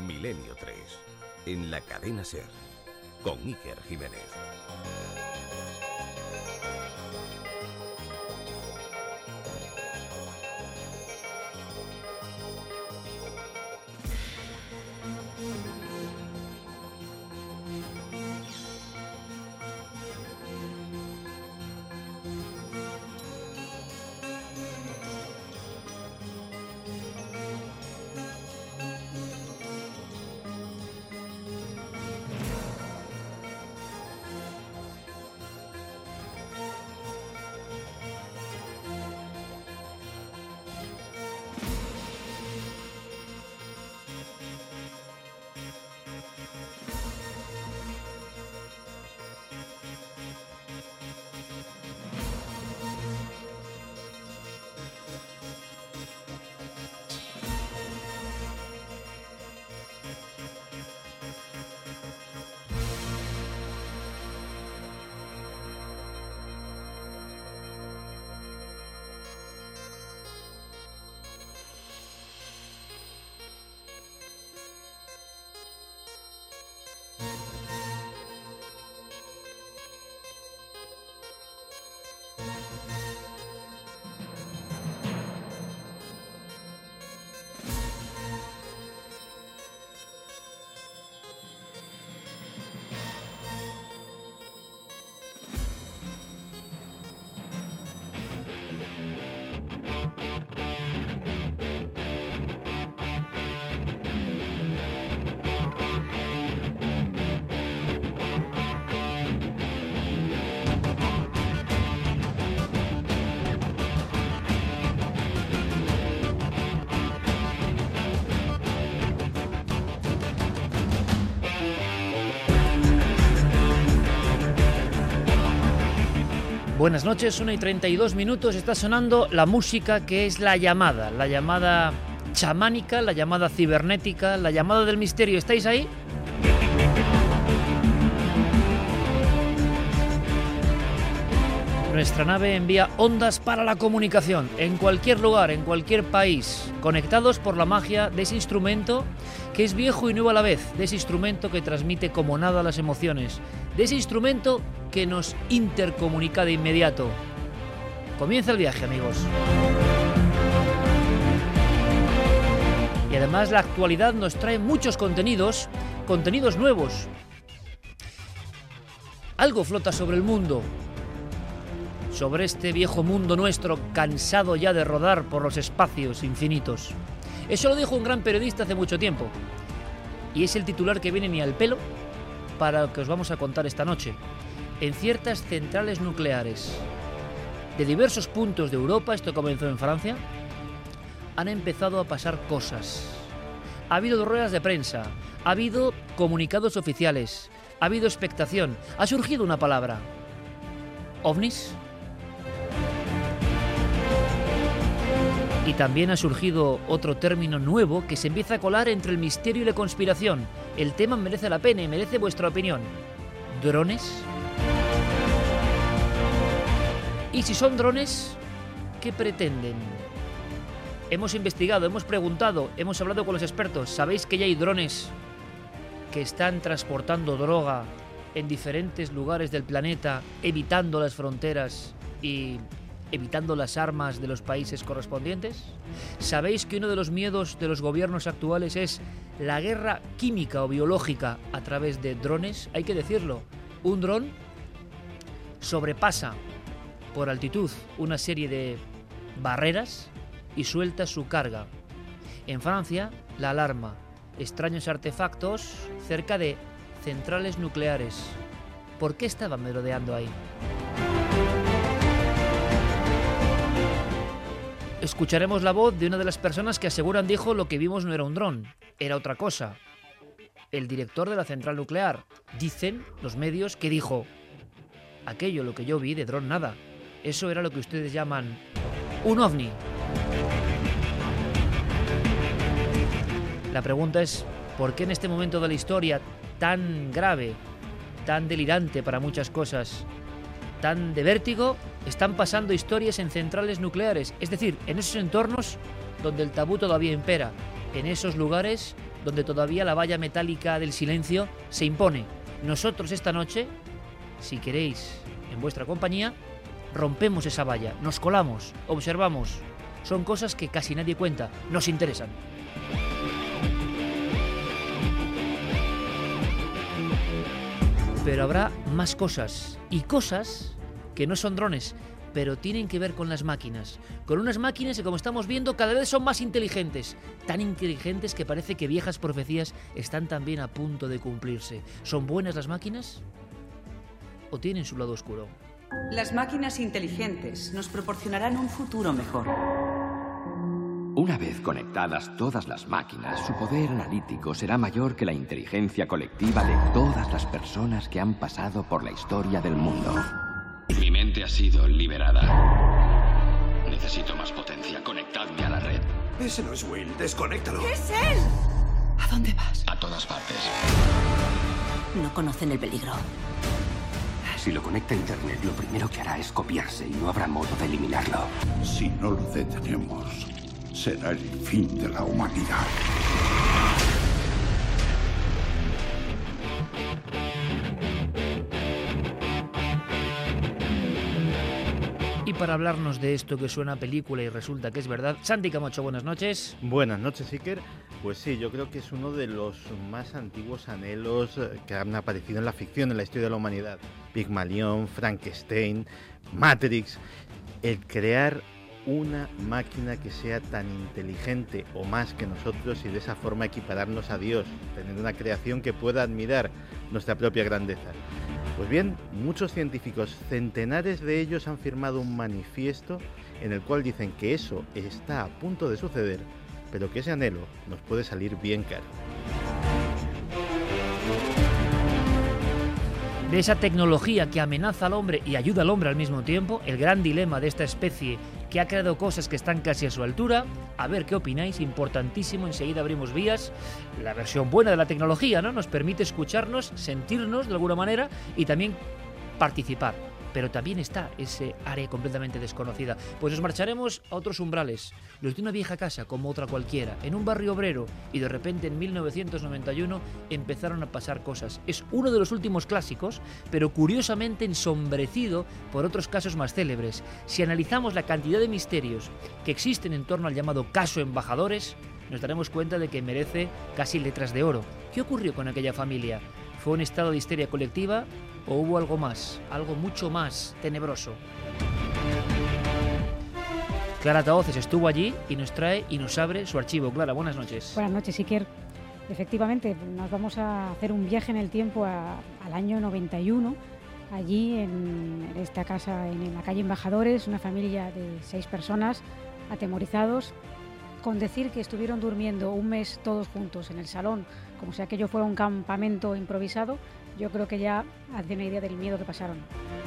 Milenio 3, en la cadena SER, con Iker Jiménez. Buenas noches, 1:32, está sonando la música que es la llamada chamánica, la llamada cibernética, la llamada del misterio. ¿Estáis ahí? Nuestra nave envía ondas para la comunicación, en cualquier lugar, en cualquier país, conectados por la magia de ese instrumento que es viejo y nuevo a la vez, de ese instrumento que transmite como nada las emociones, de ese instrumento que nos intercomunica de inmediato. Comienza el viaje, amigos. Y además la actualidad nos trae muchos contenidos nuevos. Algo flota sobre el mundo, sobre este viejo mundo nuestro, cansado ya de rodar por los espacios infinitos. Eso lo dijo un gran periodista hace mucho tiempo, y es el titular que viene ni al pelo para lo que os vamos a contar esta noche. En ciertas centrales nucleares de diversos puntos de Europa, esto comenzó en Francia, han empezado a pasar cosas. Ha habido ruedas de prensa, ha habido comunicados oficiales, ha habido expectación, ha surgido una palabra: ovnis. Y también ha surgido otro término nuevo que se empieza a colar entre el misterio y la conspiración. El tema merece la pena y merece vuestra opinión. ¿Drones? Y si son drones, ¿qué pretenden? Hemos investigado, hemos preguntado, hemos hablado con los expertos. ¿Sabéis que ya hay drones que están transportando droga en diferentes lugares del planeta, evitando las fronteras y evitando las armas de los países correspondientes? ¿Sabéis que uno de los miedos de los gobiernos actuales es la guerra química o biológica a través de drones? Hay que decirlo, un dron sobrepasa por altitud una serie de barreras y suelta su carga. En Francia, la alarma: extraños artefactos cerca de centrales nucleares. ¿Por qué estaban merodeando ahí? Escucharemos la voz de una de las personas que aseguran dijo: lo que vimos no era un dron, era otra cosa. El director de la central nuclear. Dicen los medios que dijo: aquello, lo que yo vi, de dron nada. Eso era lo que ustedes llaman un ovni. La pregunta es: ¿por qué en este momento de la historia tan grave, tan delirante para muchas cosas, tan de vértigo, están pasando historias en centrales nucleares? Es decir, en esos entornos donde el tabú todavía impera, en esos lugares donde todavía la valla metálica del silencio se impone. Nosotros esta noche, si queréis, en vuestra compañía, rompemos esa valla, nos colamos, observamos. Son cosas que casi nadie cuenta, nos interesan. Pero habrá más cosas, y cosas que no son drones, pero tienen que ver con las máquinas. Con unas máquinas que, como estamos viendo, cada vez son más inteligentes. Tan inteligentes que parece que viejas profecías están también a punto de cumplirse. ¿Son buenas las máquinas? ¿O tienen su lado oscuro? Las máquinas inteligentes nos proporcionarán un futuro mejor. Una vez conectadas todas las máquinas, su poder analítico será mayor que la inteligencia colectiva de todas las personas que han pasado por la historia del mundo. Mi mente ha sido liberada. Necesito más potencia. Conectadme a la red. Ese no es Will. Desconéctalo. ¡Es él! ¿A dónde vas? A todas partes. No conocen el peligro. Si lo conecta a Internet, lo primero que hará es copiarse y no habrá modo de eliminarlo. Si no lo detenemos, será el fin de la humanidad. Y para hablarnos de esto que suena a película y resulta que es verdad, Santi Camacho, buenas noches. Buenas noches, Iker. Pues sí, yo creo que es uno de los más antiguos anhelos que han aparecido en la ficción, en la historia de la humanidad. Pigmalión, Frankenstein, Matrix. El crear una máquina que sea tan inteligente o más que nosotros y de esa forma equipararnos a Dios, tener una creación que pueda admirar nuestra propia grandeza. Pues bien, muchos científicos, centenares de ellos, han firmado un manifiesto en el cual dicen que eso está a punto de suceder, pero que ese anhelo nos puede salir bien caro. De esa tecnología que amenaza al hombre y ayuda al hombre al mismo tiempo, el gran dilema de esta especie que ha creado cosas que están casi a su altura. A ver qué opináis, importantísimo, enseguida abrimos vías. La versión buena de la tecnología, ¿no? Nos permite escucharnos, sentirnos de alguna manera y también participar. Pero también está ese área completamente desconocida. Pues nos marcharemos a otros umbrales, los de una vieja casa como otra cualquiera, en un barrio obrero, y de repente en 1991 empezaron a pasar cosas. Es uno de los últimos clásicos, pero curiosamente ensombrecido por otros casos más célebres. Si analizamos la cantidad de misterios que existen en torno al llamado caso Embajadores, nos daremos cuenta de que merece casi letras de oro. ¿Qué ocurrió con aquella familia? ¿Fue un estado de histeria colectiva o hubo algo más, algo mucho más tenebroso? Clara Tahoces estuvo allí y nos trae y nos abre su archivo. Clara, buenas noches. Buenas noches, Iker. Efectivamente, nos vamos a hacer un viaje en el tiempo al año 91. Allí, en esta casa, en la calle Embajadores, una familia de 6 personas, atemorizados, con decir que estuvieron durmiendo un mes todos juntos en el salón, como si aquello fuera un campamento improvisado. Yo creo que ya hace una idea del miedo que pasaron.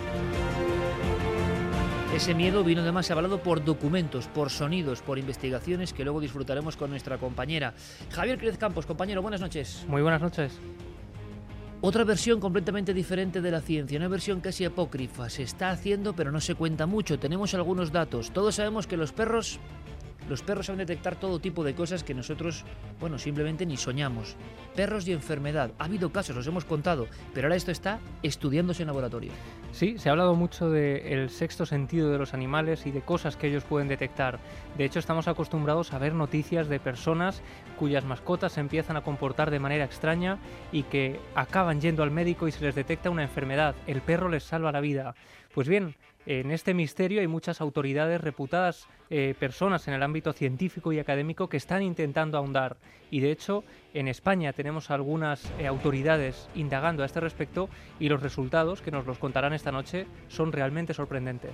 Ese miedo vino además avalado por documentos, por sonidos, por investigaciones que luego disfrutaremos con nuestra compañera. Javier Cruz Campos, compañero, buenas noches. Muy buenas noches. Otra versión completamente diferente de la ciencia, una versión casi apócrifa. Se está haciendo, pero no se cuenta mucho. Tenemos algunos datos. Todos sabemos que los perros saben detectar todo tipo de cosas que nosotros, simplemente ni soñamos. Perros y enfermedad. Ha habido casos, los hemos contado, pero ahora esto está estudiándose en laboratorio. Sí, se ha hablado mucho del sexto sentido de los animales y de cosas que ellos pueden detectar. De hecho, estamos acostumbrados a ver noticias de personas cuyas mascotas se empiezan a comportar de manera extraña y que acaban yendo al médico y se les detecta una enfermedad. El perro les salva la vida. Pues bien, en este misterio hay muchas autoridades, reputadas personas en el ámbito científico y académico que están intentando ahondar. Y de hecho, en España tenemos algunas autoridades indagando a este respecto y los resultados, que nos los contarán esta noche, son realmente sorprendentes.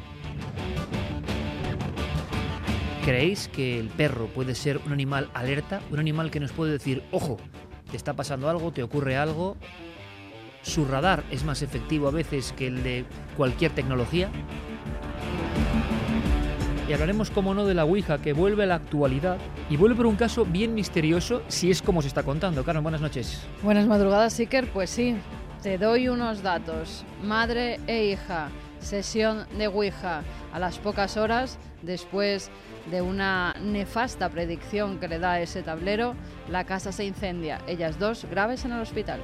¿Creéis que el perro puede ser un animal alerta? Un animal que nos puede decir, ojo, te está pasando algo, te ocurre algo. ¿Su radar es más efectivo a veces que el de cualquier tecnología? Y hablaremos, como no, de la Ouija, que vuelve a la actualidad y vuelve por un caso bien misterioso, si es como se está contando. Carmen, buenas noches. Buenas madrugadas, Iker. Pues sí, te doy unos datos. Madre e hija, sesión de Ouija. A las pocas horas Después de una nefasta predicción que le da ese tablero, la casa se incendia. Ellas dos graves en el hospital.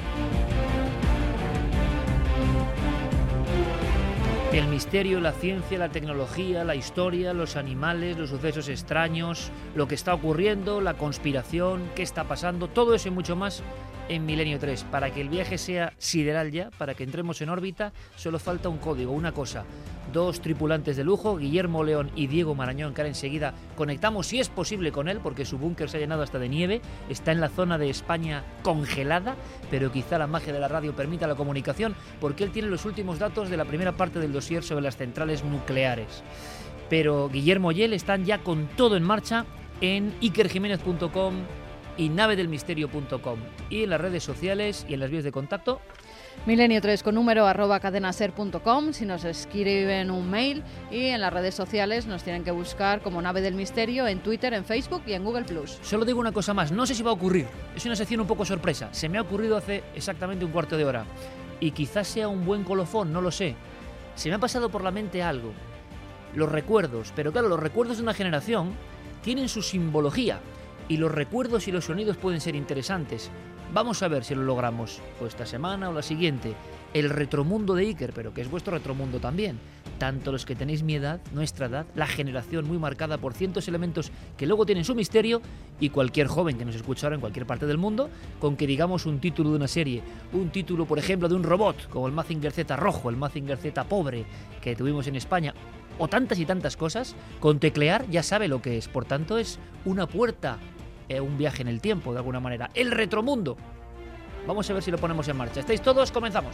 El misterio, la ciencia, la tecnología, la historia, los animales, los sucesos extraños, lo que está ocurriendo, la conspiración, qué está pasando, todo eso y mucho más en Milenio 3. Para que el viaje sea sideral ya, para que entremos en órbita, solo falta un código, una cosa. 2 tripulantes de lujo, Guillermo León y Diego Marañón, que ahora enseguida conectamos, si es posible, con él, porque su búnker se ha llenado hasta de nieve, está en la zona de España congelada, pero quizá la magia de la radio permita la comunicación, porque él tiene los últimos datos de la primera parte del dossier sobre las centrales nucleares. Pero Guillermo y él están ya con todo en marcha en ikerjiménez.com y navedelmisterio.com, y en las redes sociales y en las vías de contacto. Milenio 3 con número @cadenaser.com si nos escriben un mail, y en las redes sociales nos tienen que buscar como Nave del Misterio en Twitter, en Facebook y en Google+. Solo digo una cosa más, no sé si va a ocurrir, es una sección un poco sorpresa, se me ha ocurrido hace exactamente un cuarto de hora y quizás sea un buen colofón, no lo sé. Se me ha pasado por la mente algo, los recuerdos, pero claro, los recuerdos de una generación tienen su simbología y los recuerdos y los sonidos pueden ser interesantes. Vamos a ver si lo logramos, o esta semana o la siguiente. El retromundo de Iker, pero que es vuestro retromundo también. Tanto los que tenéis mi edad, nuestra edad, la generación muy marcada por ciertos elementos que luego tienen su misterio, y cualquier joven que nos escuche ahora en cualquier parte del mundo, con que digamos un título de una serie, un título, por ejemplo, de un robot, como el Mazinger Z rojo, el Mazinger Z pobre, que tuvimos en España, o tantas y tantas cosas, con teclear ya sabe lo que es. Por tanto, es una puerta, un viaje en el tiempo, de alguna manera. El retromundo. Vamos a ver si lo ponemos en marcha. ¿Estáis todos? Comenzamos.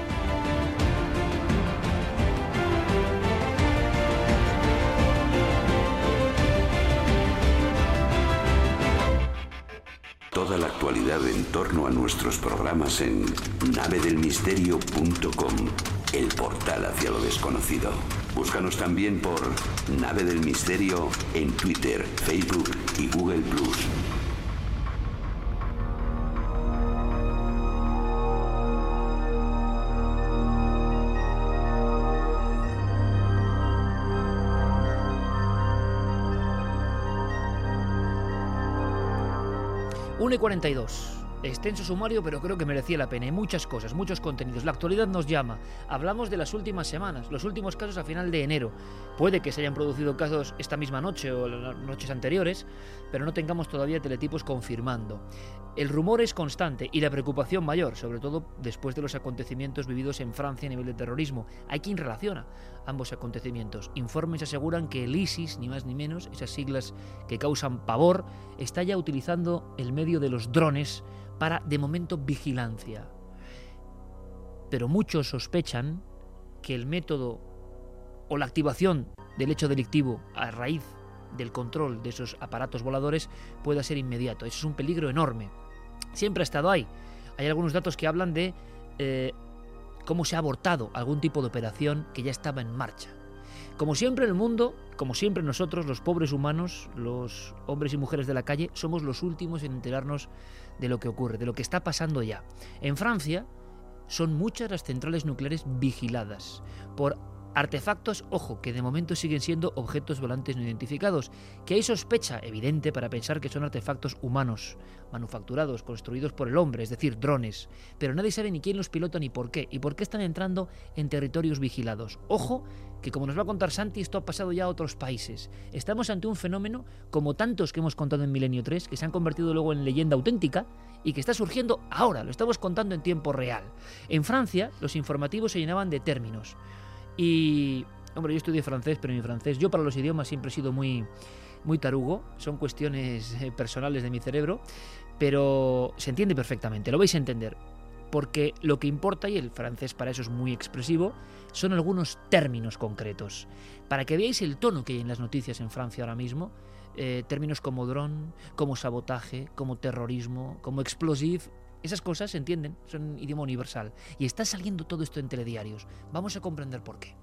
Toda la actualidad en torno a nuestros programas en navedelmisterio.com, el portal hacia lo desconocido. Búscanos también por Nave del Misterio en Twitter, Facebook y Google+. 1:42. Extenso sumario, pero creo que merecía la pena. Hay muchas cosas, muchos contenidos. La actualidad nos llama. Hablamos de las últimas semanas, los últimos casos a final de enero. Puede que se hayan producido casos esta misma noche o las noches anteriores, pero no tengamos todavía teletipos confirmando. El rumor es constante y la preocupación mayor, sobre todo después de los acontecimientos vividos en Francia a nivel de terrorismo. Hay quien relaciona ambos acontecimientos. Informes aseguran que el ISIS, ni más ni menos, esas siglas que causan pavor, está ya utilizando el medio de los drones para, de momento, vigilancia. Pero muchos sospechan que el método o la activación del hecho delictivo a raíz del control de esos aparatos voladores pueda ser inmediato. Eso es un peligro enorme. Siempre ha estado ahí. Hay algunos datos que hablan de cómo se ha abortado algún tipo de operación que ya estaba en marcha. Como siempre en el mundo, como siempre nosotros, los pobres humanos, los hombres y mujeres de la calle, somos los últimos en enterarnos de lo que ocurre, de lo que está pasando ya. En Francia son muchas las centrales nucleares vigiladas por artefactos, ojo, que de momento siguen siendo objetos volantes no identificados, que hay sospecha evidente para pensar que son artefactos humanos, manufacturados, construidos por el hombre, es decir, drones, pero nadie sabe ni quién los pilota ni por qué están entrando en territorios vigilados. Ojo, que como nos va a contar Santi, esto ha pasado ya a otros países. Estamos ante un fenómeno, como tantos que hemos contado en Milenio 3, que se han convertido luego en leyenda auténtica y que está surgiendo ahora, lo estamos contando en tiempo real. En Francia, los informativos se llenaban de términos. Y, hombre, yo estudié francés, pero mi francés, yo para los idiomas siempre he sido muy tarugo, son cuestiones personales de mi cerebro, pero se entiende perfectamente, lo vais a entender, porque lo que importa, y el francés para eso es muy expresivo, son algunos términos concretos. Para que veáis el tono que hay en las noticias en Francia ahora mismo, términos como dron, como sabotaje, como terrorismo, como explosive. Esas cosas se entienden, son idioma universal. Y está saliendo todo esto en telediarios. Vamos a comprender por qué.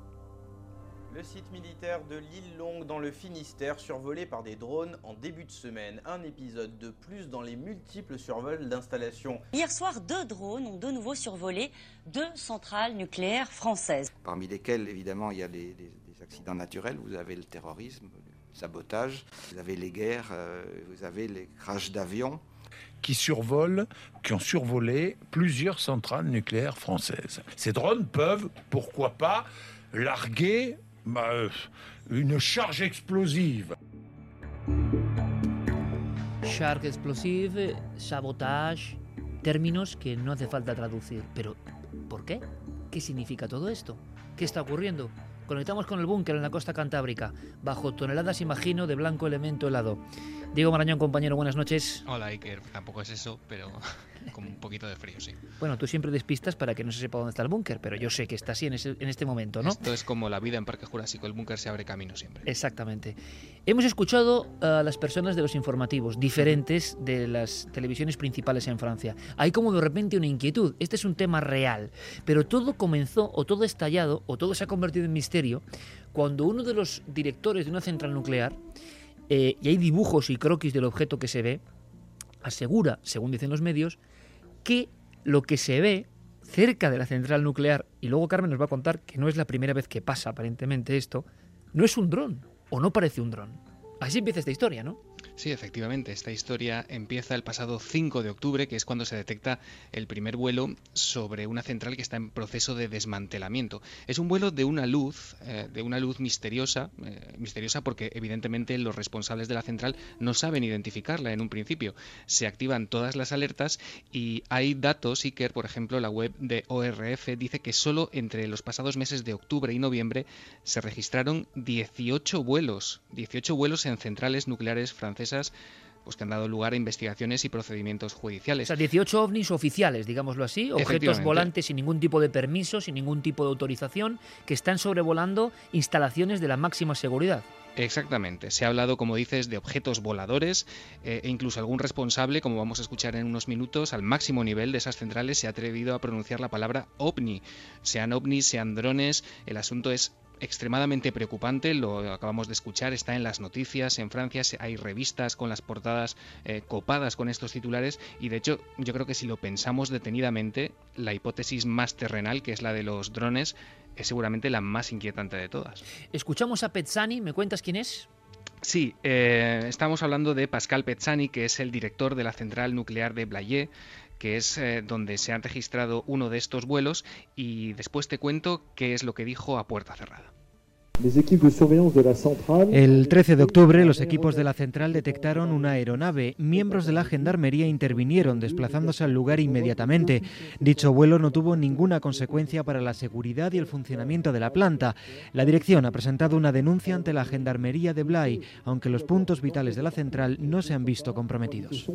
Le site militaire de l'île Longue dans le Finistère survolé par des drones en début de semaine. Un épisode de plus dans les multiples survols d'installations. Hier soir, 2 drones ont de nouveau survolé 2 centrales nucléaires françaises. Parmi lesquelles, évidemment, il y a des accidents naturels, vous avez le terrorisme, le sabotage, vous avez les guerres, vous avez les crashs d'avions. Qui ont survolé plusieurs centrales nucléaires françaises. Ces drones peuvent, pourquoi pas, larguer une charge explosive. Charge explosive, sabotage, términos que no hace falta traducir. Pero, ¿por qué? ¿Qué significa todo esto? ¿Qué está ocurriendo? Conectamos con el búnker en la costa cantábrica, bajo toneladas, imagino, de blanco elemento helado. Diego Marañón, compañero, buenas noches. Hola, Iker. Tampoco es eso, pero con un poquito de frío, sí. Bueno, tú siempre despistas para que no se sepa dónde está el búnker, pero yo sé que está así en este momento, ¿no? Esto es como la vida en Parque Jurásico, el búnker se abre camino siempre. Exactamente. Hemos escuchado a las personas de los informativos diferentes de las televisiones principales en Francia. Hay como de repente una inquietud. Este es un tema real, pero todo comenzó, o todo estallado, o todo se ha convertido en misterio, cuando uno de los directores de una central nuclear, y hay dibujos y croquis del objeto que se ve, asegura, según dicen los medios, que lo que se ve cerca de la central nuclear, y luego Carmen nos va a contar que no es la primera vez que pasa aparentemente esto, no es un dron, o no parece un dron. Así empieza esta historia, ¿no? Sí, efectivamente, esta historia empieza el pasado 5 de octubre, que es cuando se detecta el primer vuelo sobre una central que está en proceso de desmantelamiento. Es un vuelo de una luz misteriosa porque evidentemente los responsables de la central no saben identificarla en un principio. Se activan todas las alertas y hay datos, Iker, por ejemplo, la web de ORF dice que solo entre los pasados meses de octubre y noviembre se registraron 18 vuelos en centrales nucleares francesas, pues que han dado lugar a investigaciones y procedimientos judiciales. O sea, 18 ovnis oficiales, digámoslo así, objetos volantes sin ningún tipo de permiso, sin ningún tipo de autorización, que están sobrevolando instalaciones de la máxima seguridad. Exactamente. Se ha hablado, como dices, de objetos voladores e incluso algún responsable, como vamos a escuchar en unos minutos, al máximo nivel de esas centrales se ha atrevido a pronunciar la palabra ovni. Sean ovnis, sean drones, el asunto es extremadamente preocupante, lo acabamos de escuchar, está en las noticias, en Francia hay revistas con las portadas copadas con estos titulares y de hecho yo creo que si lo pensamos detenidamente, la hipótesis más terrenal, que es la de los drones, es seguramente la más inquietante de todas. Escuchamos a Pezzani, ¿me cuentas quién es? Sí, estamos hablando de Pascal Pezzani, que es el director de la central nuclear de Blayais, que es donde se ha registrado uno de estos vuelos, y después te cuento qué es lo que dijo a puerta cerrada. El 13 de octubre, los equipos de la central detectaron una aeronave. Miembros de la Gendarmería intervinieron, desplazándose al lugar inmediatamente. Dicho vuelo no tuvo ninguna consecuencia para la seguridad y el funcionamiento de la planta. La dirección ha presentado una denuncia ante la Gendarmería de Blaye, aunque los puntos vitales de la central no se han visto comprometidos.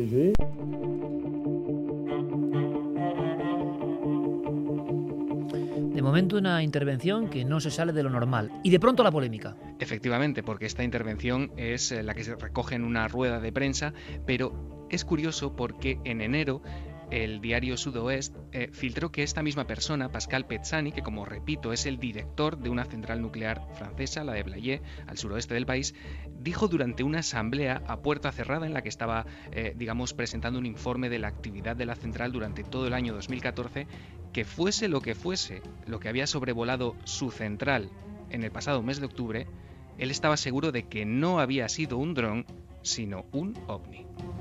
De momento una intervención que no se sale de lo normal. Y de pronto la polémica. Efectivamente, porque esta intervención es la que se recoge en una rueda de prensa, pero es curioso porque en enero el diario Sud-Ouest filtró que esta misma persona, Pascal Pezzani, que como repito es el director de una central nuclear francesa, la de Blayais, al suroeste del país, dijo durante una asamblea a puerta cerrada en la que estaba, presentando un informe de la actividad de la central durante todo el año 2014, que fuese lo que había sobrevolado su central en el pasado mes de octubre, él estaba seguro de que no había sido un dron, sino un ovni.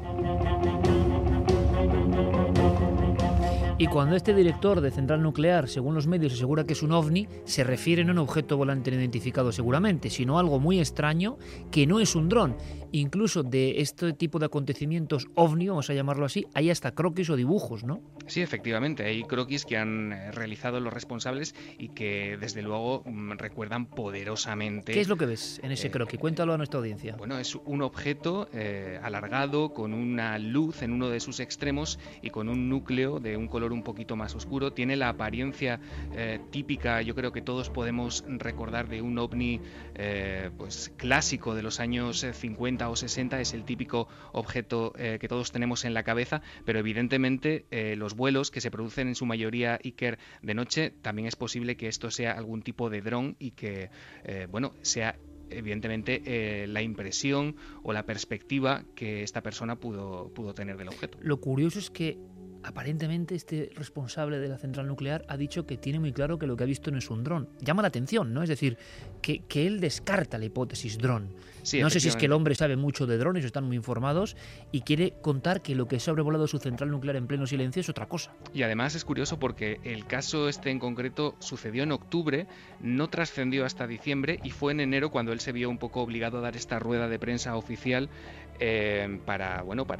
Y cuando este director de central nuclear, según los medios, asegura que es un ovni, se refiere no a un objeto volante no identificado seguramente, sino a algo muy extraño que no es un dron. Incluso de este tipo de acontecimientos ovni, vamos a llamarlo así, hay hasta croquis o dibujos, ¿no? Sí, efectivamente, hay croquis que han realizado los responsables y que desde luego recuerdan poderosamente. ¿Qué es lo que ves en ese croquis? Cuéntalo a nuestra audiencia. Bueno, es un objeto alargado con una luz en uno de sus extremos y con un núcleo de un color un poquito más oscuro. Tiene la apariencia típica, yo creo que todos podemos recordar, de un ovni pues clásico de los años 50 o 60, es el típico objeto que todos tenemos en la cabeza, pero evidentemente los vuelos que se producen en su mayoría, Iker, de noche, también es posible que esto sea algún tipo de dron y que sea evidentemente la impresión o la perspectiva que esta persona pudo tener del objeto. Lo curioso es que aparentemente este responsable de la central nuclear ha dicho que tiene muy claro que lo que ha visto no es un dron. Llama la atención, ¿no? Es decir, que él descarta la hipótesis dron. Sí, no sé si es que el hombre sabe mucho de drones o están muy informados y quiere contar que lo que ha sobrevolado su central nuclear en pleno silencio es otra cosa. Y además es curioso porque el caso este en concreto sucedió en octubre, no trascendió hasta diciembre y fue en enero cuando él se vio un poco obligado a dar esta rueda de prensa oficial para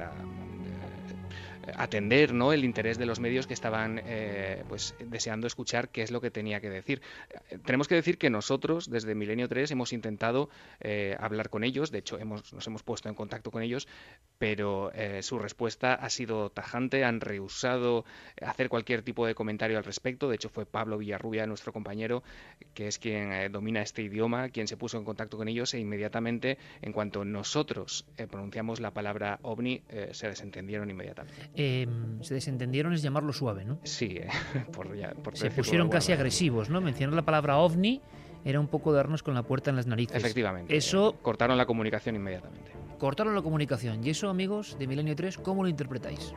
atender, ¿no?, el interés de los medios que estaban pues deseando escuchar qué es lo que tenía que decir. Tenemos que decir que nosotros desde Milenio 3 hemos intentado hablar con ellos, de hecho nos hemos puesto en contacto con ellos, pero su respuesta ha sido tajante, han rehusado hacer cualquier tipo de comentario al respecto. De hecho fue Pablo Villarrubia, nuestro compañero, que es quien domina este idioma, quien se puso en contacto con ellos, e inmediatamente, en cuanto nosotros pronunciamos la palabra ovni, se desentendieron inmediatamente. Se desentendieron es llamarlo suave, ¿no? Sí, se pusieron casi agresivos, ¿no? Mencionar la palabra ovni era un poco darnos con la puerta en las narices. Efectivamente. Eso cortaron la comunicación inmediatamente. Cortaron la comunicación. Y eso, amigos de Milenio 3, ¿cómo lo interpretáis?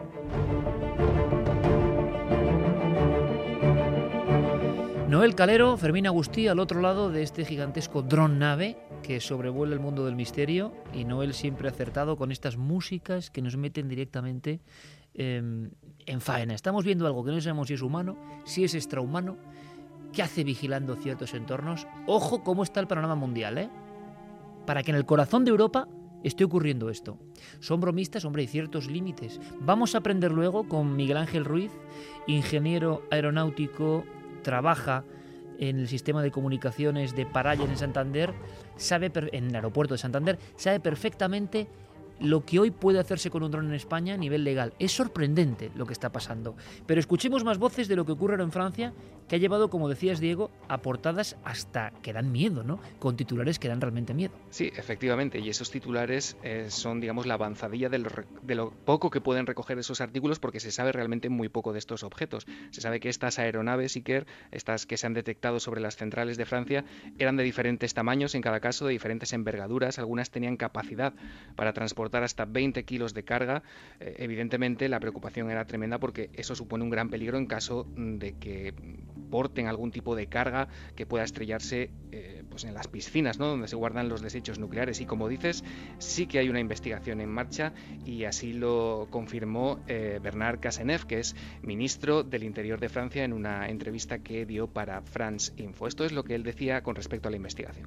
Noel Calero, Fermín Agustí, al otro lado de este gigantesco dron nave que sobrevuela el mundo del misterio, y Noel siempre acertado con estas músicas que nos meten directamente en faena. Estamos viendo algo que no sabemos si es humano, si es extrahumano, qué hace vigilando ciertos entornos. Ojo cómo está el panorama mundial, ¿eh? Para que en el corazón de Europa esté ocurriendo esto. Son bromistas, hombre, hay ciertos límites. Vamos a aprender luego con Miguel Ángel Ruiz, ingeniero aeronáutico, trabaja en el sistema de comunicaciones de Paralles en Santander, en el aeropuerto de Santander, sabe perfectamente lo que hoy puede hacerse con un dron en España a nivel legal. Es sorprendente lo que está pasando. Pero escuchemos más voces de lo que ocurre en Francia, que ha llevado, como decías, Diego, a portadas hasta que dan miedo, ¿no? Con titulares que dan realmente miedo. Sí, efectivamente, y esos titulares son, digamos, la avanzadilla de lo poco que pueden recoger esos artículos, porque se sabe realmente muy poco de estos objetos. Se sabe que estas aeronaves Iker, estas que se han detectado sobre las centrales de Francia, eran de diferentes tamaños, en cada caso de diferentes envergaduras. Algunas tenían capacidad para transportar hasta 20 kilos de carga. Evidentemente la preocupación era tremenda porque eso supone un gran peligro en caso de que porten algún tipo de carga que pueda estrellarse pues en las piscinas, ¿no?, donde se guardan los desechos nucleares. Y como dices, sí que hay una investigación en marcha, y así lo confirmó Bernard Cazeneuve, que es ministro del Interior de Francia, en una entrevista que dio para France Info. Esto es lo que él decía con respecto a la investigación.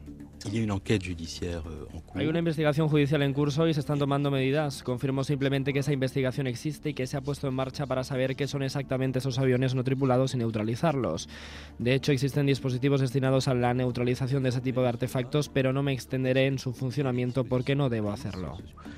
Hay una investigación judicial en curso y se están tomando medidas. Confirmo simplemente que esa investigación existe y que se ha puesto en marcha para saber qué son exactamente esos aviones no tripulados y neutralizarlos. De hecho, existen dispositivos destinados a la neutralización de ese tipo de artefactos, pero no me extenderé en su funcionamiento porque no debo hacerlo.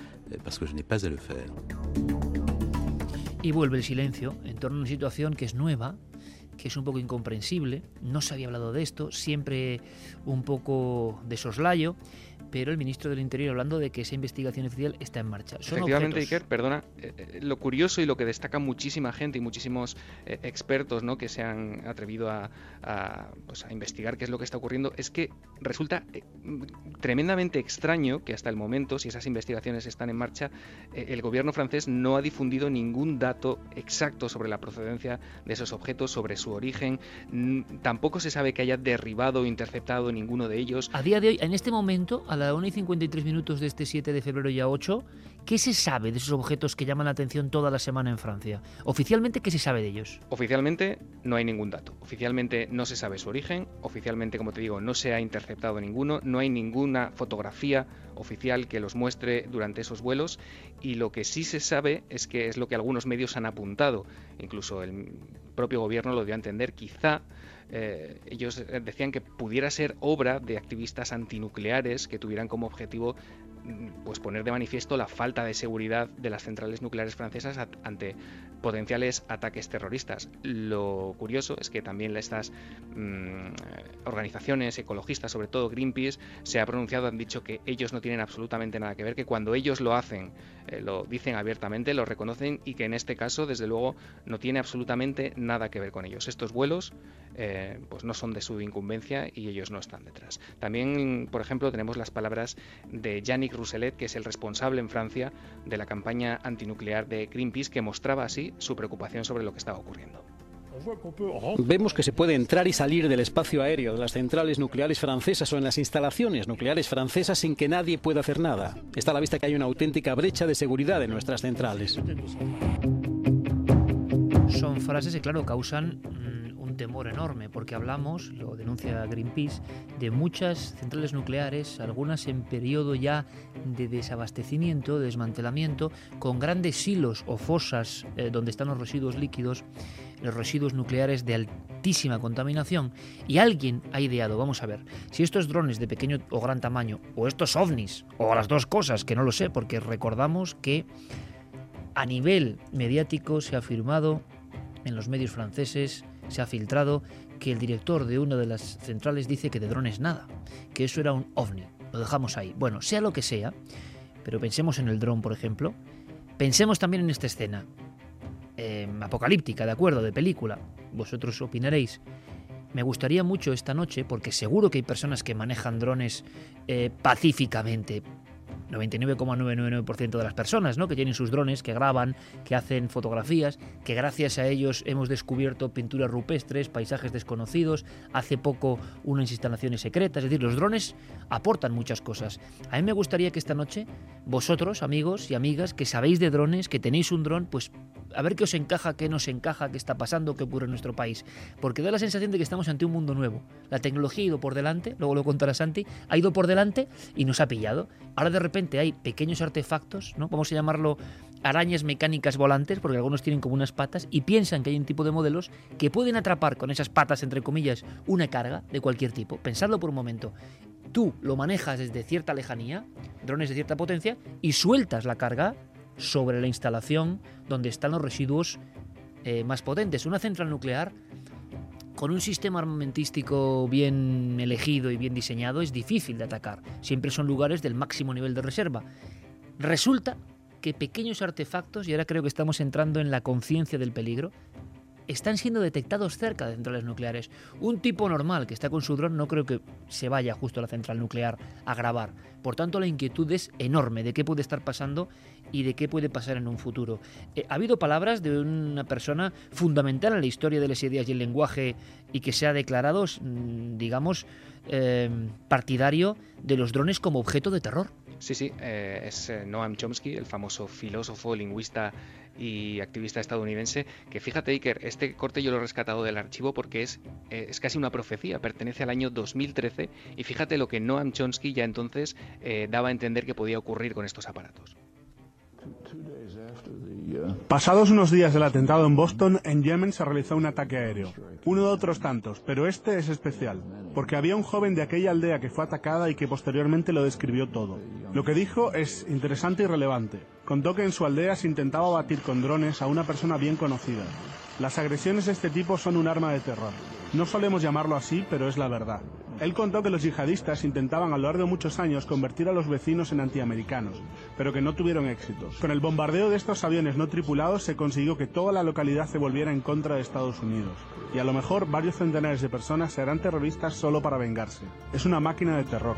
Y vuelve el silencio en torno a una situación que es nueva, que es un poco incomprensible. No se había hablado de esto, siempre un poco de soslayo, pero el ministro del Interior hablando de que esa investigación oficial está en marcha. Son efectivamente, objetos. Iker, perdona, lo curioso y lo que destaca muchísima gente y muchísimos expertos, ¿no?, que se han atrevido a investigar qué es lo que está ocurriendo, es que resulta tremendamente extraño que hasta el momento, si esas investigaciones están en marcha, el gobierno francés no ha difundido ningún dato exacto sobre la procedencia de esos objetos, sobre su origen. Tampoco se sabe que haya derribado o interceptado ninguno de ellos. A día de hoy, en este momento, a la 1:53 de este 7 de febrero ya 8, ¿qué se sabe de esos objetos que llaman la atención toda la semana en Francia? Oficialmente, ¿qué se sabe de ellos? Oficialmente no hay ningún dato. Oficialmente no se sabe su origen. Oficialmente, como te digo, no se ha interceptado ninguno. No hay ninguna fotografía oficial que los muestre durante esos vuelos. Y lo que sí se sabe es que es lo que algunos medios han apuntado. Incluso el propio gobierno lo dio a entender. Quizá ellos decían que pudiera ser obra de activistas antinucleares que tuvieran como objetivo pues poner de manifiesto la falta de seguridad de las centrales nucleares francesas ante potenciales ataques terroristas. Lo curioso es que también estas organizaciones ecologistas, sobre todo Greenpeace, se ha pronunciado, han dicho que ellos no tienen absolutamente nada que ver, que cuando ellos lo hacen, lo dicen abiertamente, lo reconocen, y que en este caso, desde luego, no tiene absolutamente nada que ver con ellos. Estos vuelos pues no son de su incumbencia y ellos no están detrás. También, por ejemplo, tenemos las palabras de Yannick Eric Rousselet, que es el responsable en Francia de la campaña antinuclear de Greenpeace, que mostraba así su preocupación sobre lo que estaba ocurriendo. Vemos que se puede entrar y salir del espacio aéreo de las centrales nucleares francesas o en las instalaciones nucleares francesas sin que nadie pueda hacer nada. Está a la vista que hay una auténtica brecha de seguridad en nuestras centrales. Son frases que, claro, causan un temor enorme, porque hablamos, lo denuncia Greenpeace, de muchas centrales nucleares, algunas en periodo ya de desabastecimiento, de desmantelamiento, con grandes silos o fosas donde están los residuos líquidos, los residuos nucleares de altísima contaminación, y alguien ha ideado, vamos a ver, si estos drones de pequeño o gran tamaño, o estos ovnis, o las dos cosas, que no lo sé, porque recordamos que a nivel mediático se ha afirmado en los medios franceses, se ha filtrado que el director de una de las centrales dice que de drones nada, que eso era un ovni. Lo dejamos ahí. Bueno, sea lo que sea, pero pensemos en el dron, por ejemplo. Pensemos también en esta escena apocalíptica, de acuerdo, de película. Vosotros opinaréis. Me gustaría mucho esta noche, porque seguro que hay personas que manejan drones pacíficamente. 99,999% de las personas, ¿no?, que tienen sus drones, que graban, que hacen fotografías, que gracias a ellos hemos descubierto pinturas rupestres, paisajes desconocidos, hace poco unas instalaciones secretas. Es decir, los drones aportan muchas cosas. A mí me gustaría que esta noche vosotros, amigos y amigas, que sabéis de drones, que tenéis un dron, pues a ver qué os encaja, qué nos encaja, qué está pasando, qué ocurre en nuestro país. Porque da la sensación de que estamos ante un mundo nuevo. La tecnología ha ido por delante, luego lo contará Santi, ha ido por delante y nos ha pillado. Ahora de repente hay pequeños artefactos, ¿no? Vamos a llamarlo arañas mecánicas volantes, porque algunos tienen como unas patas, y piensan que hay un tipo de modelos que pueden atrapar con esas patas, entre comillas, una carga de cualquier tipo. Pensadlo por un momento. Tú lo manejas desde cierta lejanía, drones de cierta potencia, y sueltas la carga sobre la instalación donde están los residuos más potentes. Una central nuclear con un sistema armamentístico bien elegido y bien diseñado es difícil de atacar. Siempre son lugares del máximo nivel de reserva. Resulta que pequeños artefactos, y ahora creo que estamos entrando en la conciencia del peligro, están siendo detectados cerca de centrales nucleares. Un tipo normal que está con su dron no creo que se vaya justo a la central nuclear a grabar. Por tanto, la inquietud es enorme de qué puede estar pasando y de qué puede pasar en un futuro. Ha habido palabras de una persona fundamental en la historia de las ideas y el lenguaje y que se ha declarado, digamos, partidario de los drones como objeto de terror. Sí, es Noam Chomsky, el famoso filósofo, lingüista y activista estadounidense, que fíjate, Iker, este corte yo lo he rescatado del archivo porque es casi una profecía, pertenece al año 2013 y fíjate lo que Noam Chomsky ya entonces daba a entender que podía ocurrir con estos aparatos. Pasados unos días del atentado en Boston, en Yemen se realizó un ataque aéreo. Uno de otros tantos, pero este es especial, porque había un joven de aquella aldea que fue atacada y que posteriormente lo describió todo. Lo que dijo es interesante y relevante. Contó que en su aldea se intentaba abatir con drones a una persona bien conocida. Las agresiones de este tipo son un arma de terror. No solemos llamarlo así, pero es la verdad. Él contó que los yihadistas intentaban a lo largo de muchos años convertir a los vecinos en antiamericanos, pero que no tuvieron éxito. Con el bombardeo de estos aviones no tripulados se consiguió que toda la localidad se volviera en contra de Estados Unidos. Y a lo mejor varios centenares de personas serán terroristas solo para vengarse. Es una máquina de terror.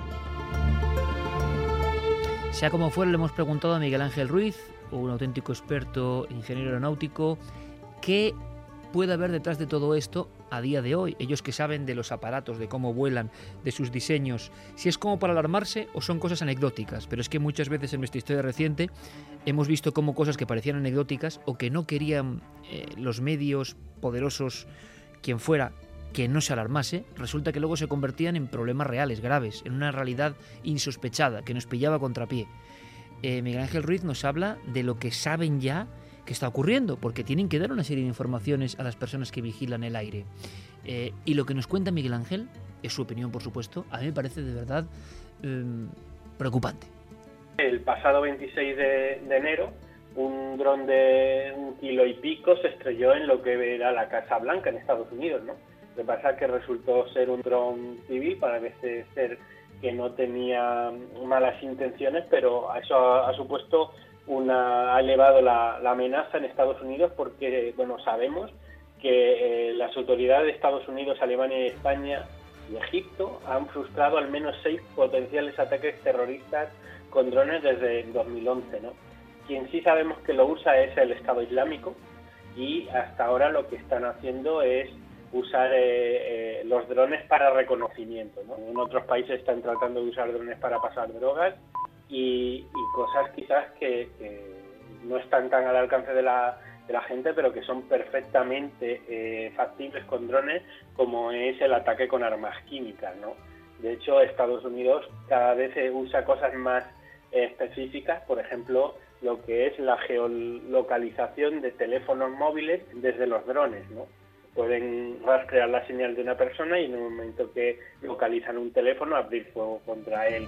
Sea como fuera, le hemos preguntado a Miguel Ángel Ruiz, un auténtico experto ingeniero aeronáutico, qué puede haber detrás de todo esto a día de hoy. Ellos que saben de los aparatos, de cómo vuelan, de sus diseños, si es como para alarmarse o son cosas anecdóticas. Pero es que muchas veces en nuestra historia reciente hemos visto como cosas que parecían anecdóticas o que no querían los medios poderosos, quien fuera, que no se alarmase, resulta que luego se convertían en problemas reales, graves, en una realidad insospechada, que nos pillaba a contrapié. Miguel Ángel Ruiz nos habla de lo que saben ya que está ocurriendo, porque tienen que dar una serie de informaciones a las personas que vigilan el aire. Y lo que nos cuenta Miguel Ángel, es su opinión por supuesto, a mí me parece de verdad preocupante. El pasado 26 de enero, un dron de 1,5 kilos se estrelló en lo que era la Casa Blanca en Estados Unidos, ¿no? Lo que pasa es que resultó ser un dron civil, parece ser que no tenía malas intenciones, pero eso ha supuesto ha elevado la amenaza en Estados Unidos porque, bueno, sabemos que las autoridades de Estados Unidos, Alemania, España y Egipto han frustrado al menos 6 potenciales ataques terroristas con drones desde 2011, ¿no? Quien sí sabemos que lo usa es el Estado Islámico, y hasta ahora lo que están haciendo es usar los drones para reconocimiento, ¿no? En otros países están tratando de usar drones para pasar drogas y cosas quizás que no están tan al alcance de la gente, pero que son perfectamente factibles con drones, como es el ataque con armas químicas, ¿no? De hecho, Estados Unidos cada vez usa cosas más específicas, por ejemplo, lo que es la geolocalización de teléfonos móviles desde los drones, ¿no? Pueden rastrear la señal de una persona y en el momento que localizan un teléfono, abrir fuego contra él.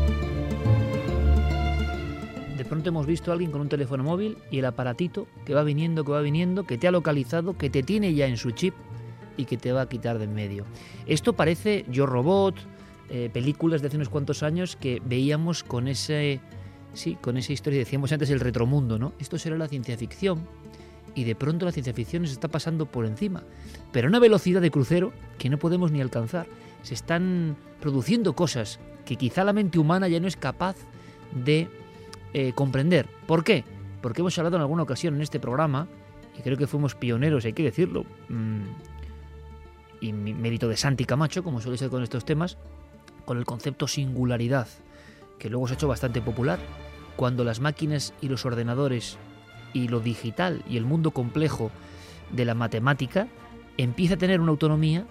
De pronto hemos visto a alguien con un teléfono móvil y el aparatito que va viniendo, que te ha localizado, que te tiene ya en su chip y que te va a quitar de en medio. Esto parece Yo Robot, películas de hace unos cuantos años que veíamos con esa historia, decíamos antes, el retromundo, ¿no? Esto será la ciencia ficción y de pronto la ciencia ficción se está pasando por encima, pero a una velocidad de crucero que no podemos ni alcanzar. Se están produciendo cosas que quizá la mente humana ya no es capaz de comprender. ¿Por qué? Porque hemos hablado en alguna ocasión en este programa, y creo que fuimos pioneros, hay que decirlo, y mérito de Santi Camacho, como suele ser con estos temas, con el concepto singularidad, que luego se ha hecho bastante popular, cuando las máquinas y los ordenadores y lo digital y el mundo complejo de la matemática empieza a tener una autonomía,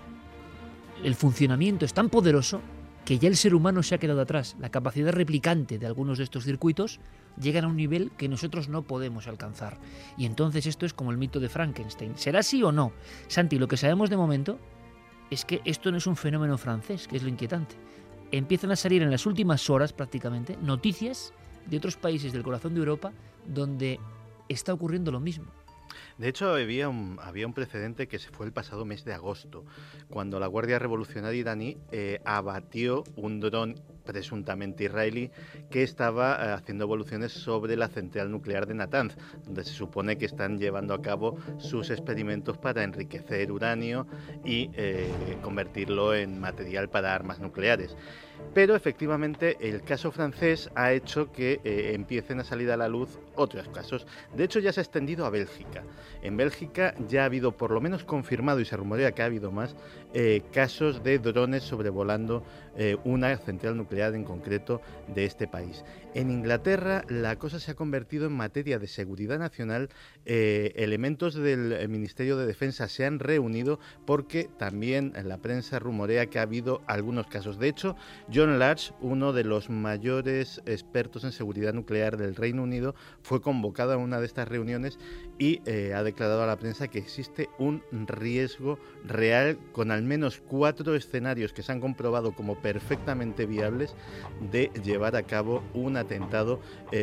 el funcionamiento es tan poderoso que ya el ser humano se ha quedado atrás. La capacidad replicante de algunos de estos circuitos llegan a un nivel que nosotros no podemos alcanzar. Y entonces esto es como el mito de Frankenstein. ¿Será así o no? Santi, lo que sabemos de momento es que esto no es un fenómeno francés, que es lo inquietante. Empiezan a salir en las últimas horas prácticamente noticias de otros países del corazón de Europa donde está ocurriendo lo mismo. De hecho, había un precedente que se fue el pasado mes de agosto, cuando la Guardia Revolucionaria iraní abatió un dron presuntamente israelí que estaba haciendo evoluciones sobre la central nuclear de Natanz, donde se supone que están llevando a cabo sus experimentos para enriquecer uranio y convertirlo en material para armas nucleares. Pero efectivamente el caso francés ha hecho que empiecen a salir a la luz otros casos. De hecho ya se ha extendido a Bélgica. En Bélgica ya ha habido, por lo menos confirmado, y se rumorea que ha habido más, casos de drones sobrevolando una central nuclear en concreto de este país. En Inglaterra la cosa se ha convertido en materia de seguridad nacional. Elementos del Ministerio de Defensa se han reunido porque también la prensa rumorea que ha habido algunos casos. De hecho, John Large, uno de los mayores expertos en seguridad nuclear del Reino Unido, fue convocado a una de estas reuniones y ha declarado a la prensa que existe un riesgo real, con al menos 4 escenarios que se han comprobado como perfectamente viables, de llevar a cabo un atentado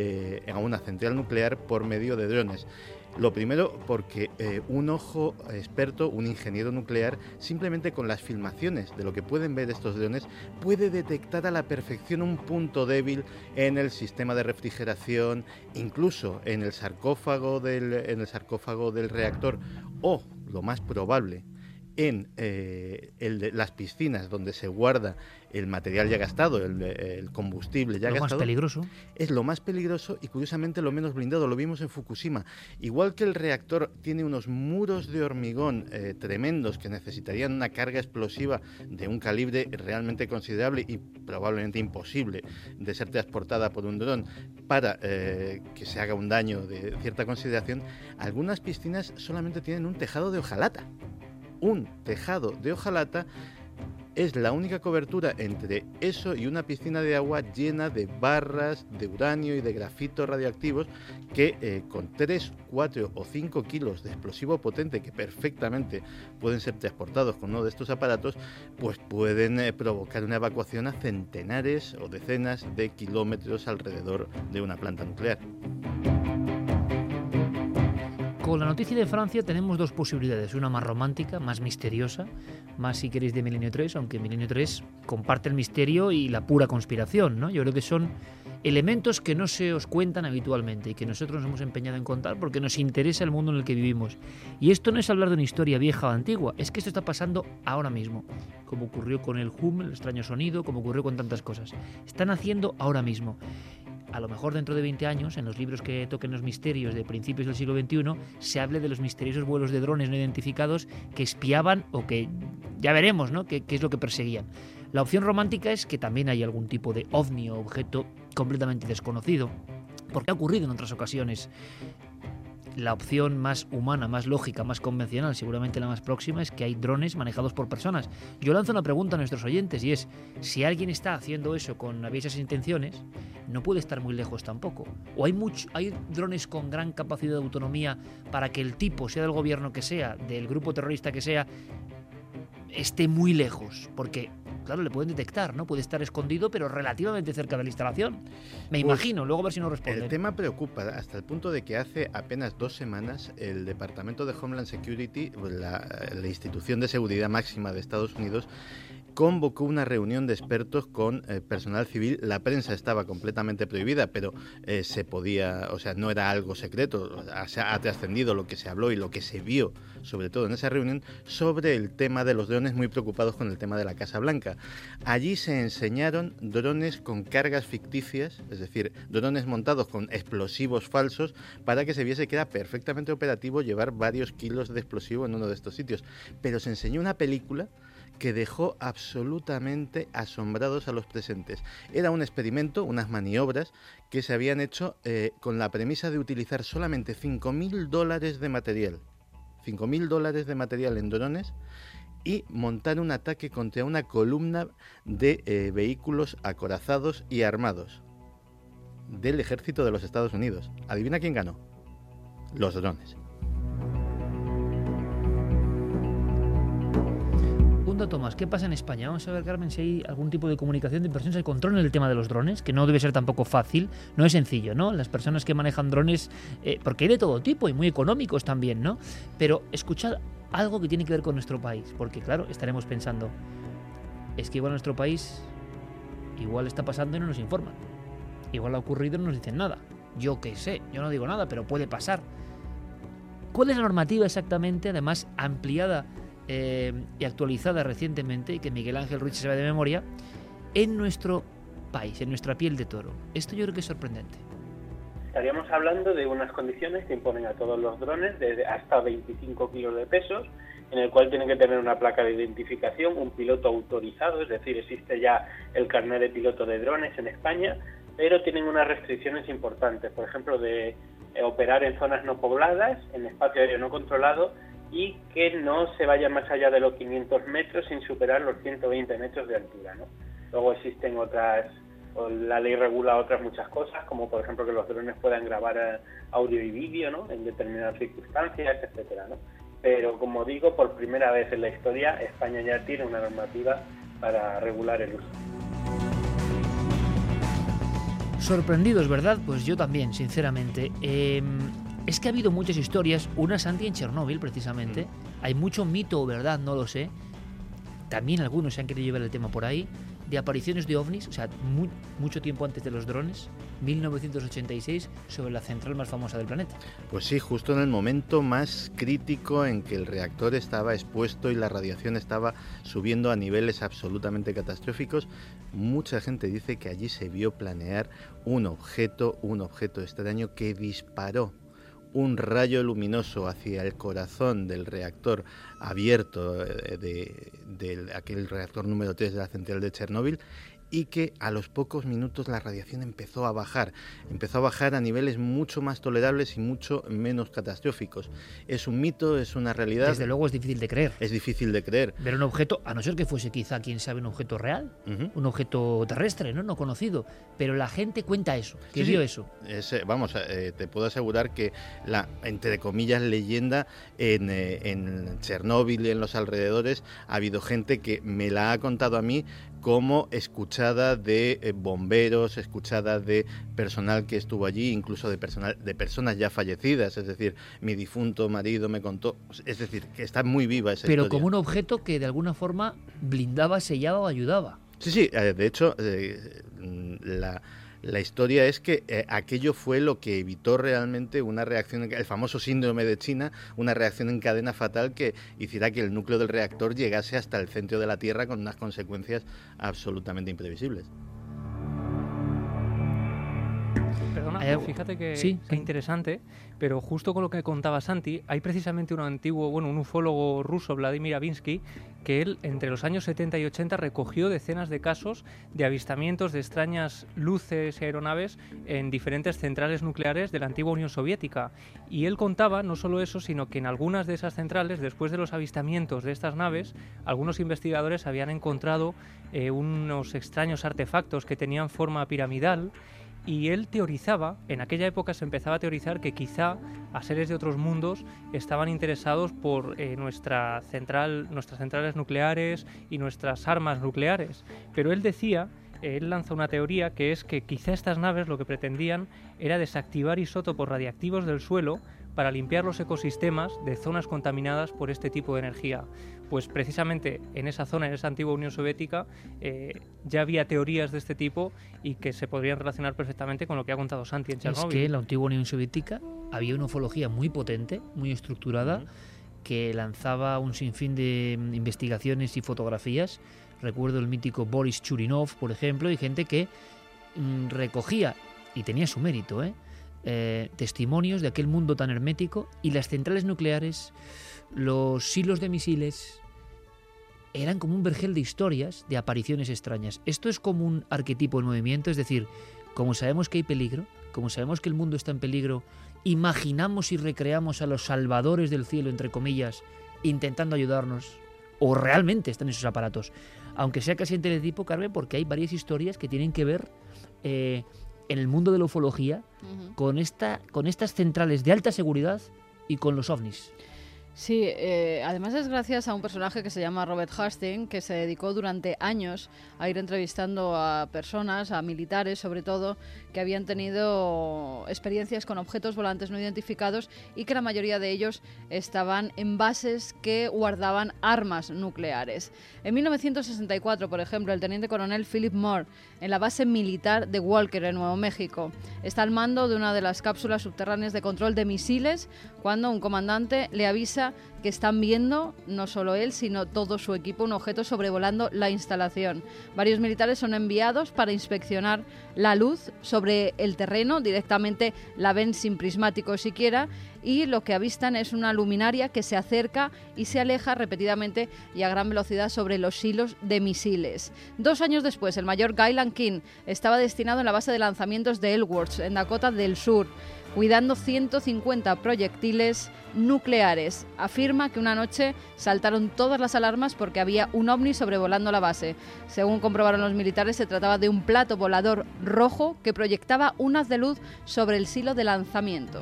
a una central nuclear por medio de drones. Lo primero, porque un ojo experto, un ingeniero nuclear, simplemente con las filmaciones de lo que pueden ver estos drones, puede detectar a la perfección un punto débil en el sistema de refrigeración, incluso en el sarcófago del reactor, o, lo más probable, en las piscinas donde se guarda el material ya gastado, el combustible ya gastado. Lo más peligroso. Es lo más peligroso y curiosamente lo menos blindado. Lo vimos en Fukushima. Igual que el reactor tiene unos muros de hormigón tremendos que necesitarían una carga explosiva de un calibre realmente considerable y probablemente imposible de ser transportada por un dron para que se haga un daño de cierta consideración, algunas piscinas solamente tienen un tejado de hojalata. Un tejado de hojalata es la única cobertura entre eso y una piscina de agua llena de barras de uranio y de grafitos radioactivos que con 3, 4 o 5 kilos de explosivo potente, que perfectamente pueden ser transportados con uno de estos aparatos, pues pueden provocar una evacuación a centenares o decenas de kilómetros alrededor de una planta nuclear. Con la noticia de Francia tenemos dos posibilidades, una más romántica, más misteriosa, más si queréis de Milenio 3, aunque Milenio 3 comparte el misterio y la pura conspiración, ¿no? Yo creo que son elementos que no se os cuentan habitualmente y que nosotros nos hemos empeñado en contar porque nos interesa el mundo en el que vivimos. Y esto no es hablar de una historia vieja o antigua, es que esto está pasando ahora mismo, como ocurrió con el hum, el extraño sonido, como ocurrió con tantas cosas. Están haciendo ahora mismo. a lo mejor dentro de 20 años, en los libros que toquen los misterios de principios del siglo XXI, se hable de los misteriosos vuelos de drones no identificados que espiaban o que ya veremos, ¿no?, qué es lo que perseguían. La opción romántica es que también hay algún tipo de ovni o objeto completamente desconocido, porque ha ocurrido en otras ocasiones. La opción más humana, más lógica, más convencional, seguramente la más próxima, es que hay drones manejados por personas. Yo lanzo una pregunta a nuestros oyentes y es, si alguien está haciendo eso con aviesas intenciones, no puede estar muy lejos tampoco. O hay drones con gran capacidad de autonomía para que el tipo, sea del gobierno que sea, del grupo terrorista que sea, esté muy lejos, porque claro, le pueden detectar, ¿no? Puede estar escondido, pero relativamente cerca de la instalación. Me imagino, luego a ver si nos responden. El tema preocupa hasta el punto de que hace apenas 2 semanas el Departamento de Homeland Security, la institución de seguridad máxima de Estados Unidos, convocó una reunión de expertos con personal civil. La prensa estaba completamente prohibida, pero se podía, o sea, no era algo secreto. Ha trascendido lo que se habló y lo que se vio, sobre todo en esa reunión, sobre el tema de los drones, muy preocupados con el tema de la Casa Blanca. Allí se enseñaron drones con cargas ficticias, es decir, drones montados con explosivos falsos, para que se viese que era perfectamente operativo llevar varios kilos de explosivo en uno de estos sitios. Pero se enseñó una película que dejó absolutamente asombrados a los presentes. Era un experimento, unas maniobras que se habían hecho con la premisa de utilizar solamente $5.000 de material. $5.000 de material en drones y montar un ataque contra una columna de vehículos acorazados y armados del ejército de los Estados Unidos. ¿Adivina quién ganó? Los drones. Un dato más, ¿qué pasa en España? Vamos a ver, Carmen, si hay algún tipo de comunicación de personas que controlan el tema de los drones, que no debe ser tampoco fácil, no es sencillo, ¿no? Las personas que manejan drones, porque hay de todo tipo y muy económicos también, ¿no? Pero escuchad algo que tiene que ver con nuestro país, porque claro, estaremos pensando, es que igual nuestro país, igual está pasando y no nos informan. Igual ha ocurrido y no nos dicen nada. Yo qué sé, yo no digo nada, pero puede pasar. ¿Cuál es la normativa exactamente, además ampliada y actualizada recientemente, y que Miguel Ángel Ruiz se sabe de memoria, en nuestro país, en nuestra piel de toro? Esto yo creo que es sorprendente. Estaríamos hablando de unas condiciones que imponen a todos los drones de hasta 25 kilos de pesos, en el cual tienen que tener una placa de identificación, un piloto autorizado, es decir, existe ya el carnet de piloto de drones en España, pero tienen unas restricciones importantes, por ejemplo, de operar en zonas no pobladas, en espacio aéreo no controlado, y que no se vaya más allá de los 500 metros sin superar los 120 metros de altura, ¿no? Luego existen otras, la ley regula otras muchas cosas, como por ejemplo que los drones puedan grabar audio y vídeo, ¿no?, en determinadas circunstancias, etcétera, ¿no? Pero como digo, por primera vez en la historia, España ya tiene una normativa para regular el uso. Sorprendidos, ¿verdad? Pues yo también, sinceramente. Es que ha habido muchas historias, una Santi en Chernóbil, precisamente. Hay mucho mito, ¿verdad? No lo sé. También algunos se han querido llevar el tema por ahí, de apariciones de ovnis, o sea, mucho tiempo antes de los drones, 1986, sobre la central más famosa del planeta. Pues sí, justo en el momento más crítico en que el reactor estaba expuesto y la radiación estaba subiendo a niveles absolutamente catastróficos, mucha gente dice que allí se vio planear un objeto extraño que disparó un rayo luminoso hacia el corazón del reactor abierto de aquel reactor número 3 de la central de Chernóbil, y que a los pocos minutos la radiación empezó a bajar a niveles mucho más tolerables y mucho menos catastróficos. Es un mito, es una realidad. Desde luego es difícil de creer. Es difícil de creer. Ver un objeto, a no ser que fuese quizá, quién sabe, un objeto real, un objeto terrestre, no conocido, pero la gente cuenta eso, que vio eso. Te puedo asegurar que la, entre comillas, leyenda en Chernóbil y en los alrededores ha habido gente que me la ha contado a mí como escuchada de bomberos, escuchada de personal que estuvo allí, incluso de personas ya fallecidas, es decir, mi difunto marido me contó, es decir, que está muy viva esa historia. Pero como un objeto que de alguna forma blindaba, sellaba o ayudaba. Sí, de hecho, la historia es que aquello fue lo que evitó realmente una reacción, el famoso síndrome de China, una reacción en cadena fatal que hiciera que el núcleo del reactor llegase hasta el centro de la Tierra con unas consecuencias absolutamente imprevisibles. Juanjo, fíjate que interesante, pero justo con lo que contaba Santi, hay precisamente un ufólogo ruso, Vladimir Avinsky, que él entre los años 70 y 80 recogió decenas de casos de avistamientos de extrañas luces y aeronaves en diferentes centrales nucleares de la antigua Unión Soviética. Y él contaba no solo eso, sino que en algunas de esas centrales, después de los avistamientos de estas naves, algunos investigadores habían encontrado unos extraños artefactos que tenían forma piramidal. Y él teorizaba, en aquella época se empezaba a teorizar que quizá a seres de otros mundos estaban interesados por nuestras centrales nucleares y nuestras armas nucleares. Pero él lanza una teoría que es que quizá estas naves lo que pretendían era desactivar isótopos radiactivos del suelo para limpiar los ecosistemas de zonas contaminadas por este tipo de energía. Pues precisamente en esa zona, en esa antigua Unión Soviética, ya había teorías de este tipo y que se podrían relacionar perfectamente con lo que ha contado Santi en Chernóbil. Es que en la antigua Unión Soviética había una ufología muy potente, muy estructurada, que lanzaba un sinfín de investigaciones y fotografías. Recuerdo el mítico Boris Churinov, por ejemplo, y gente que recogía, y tenía su mérito, testimonios de aquel mundo tan hermético, y las centrales nucleares, los silos de misiles, eran como un vergel de historias, de apariciones extrañas. Esto es como un arquetipo en movimiento, es decir, como sabemos que hay peligro, como sabemos que el mundo está en peligro, imaginamos y recreamos a los salvadores del cielo, entre comillas, intentando ayudarnos, o realmente están esos aparatos. Aunque sea casi en teletipo, Carmen, porque hay varias historias que tienen que ver en el mundo de la ufología con estas centrales de alta seguridad y con los ovnis. Sí, además es gracias a un personaje que se llama Robert Hastings, que se dedicó durante años a ir entrevistando a personas, a militares sobre todo, que habían tenido experiencias con objetos volantes no identificados y que la mayoría de ellos estaban en bases que guardaban armas nucleares. En 1964, por ejemplo, el teniente coronel Philip Moore, en la base militar de Walker, en Nuevo México, está al mando de una de las cápsulas subterráneas de control de misiles cuando un comandante le avisa que están viendo, no solo él, sino todo su equipo, un objeto sobrevolando la instalación. Varios militares son enviados para inspeccionar la luz sobre el terreno, directamente la ven sin prismático siquiera, y lo que avistan es una luminaria que se acerca y se aleja repetidamente y a gran velocidad sobre los silos de misiles. 2 años después, el mayor Guyland King estaba destinado en la base de lanzamientos de Ellsworth, en Dakota del Sur, cuidando 150 proyectiles nucleares. Afirma que una noche saltaron todas las alarmas porque había un ovni sobrevolando la base. Según comprobaron los militares, se trataba de un plato volador rojo que proyectaba un haz de luz sobre el silo de lanzamiento.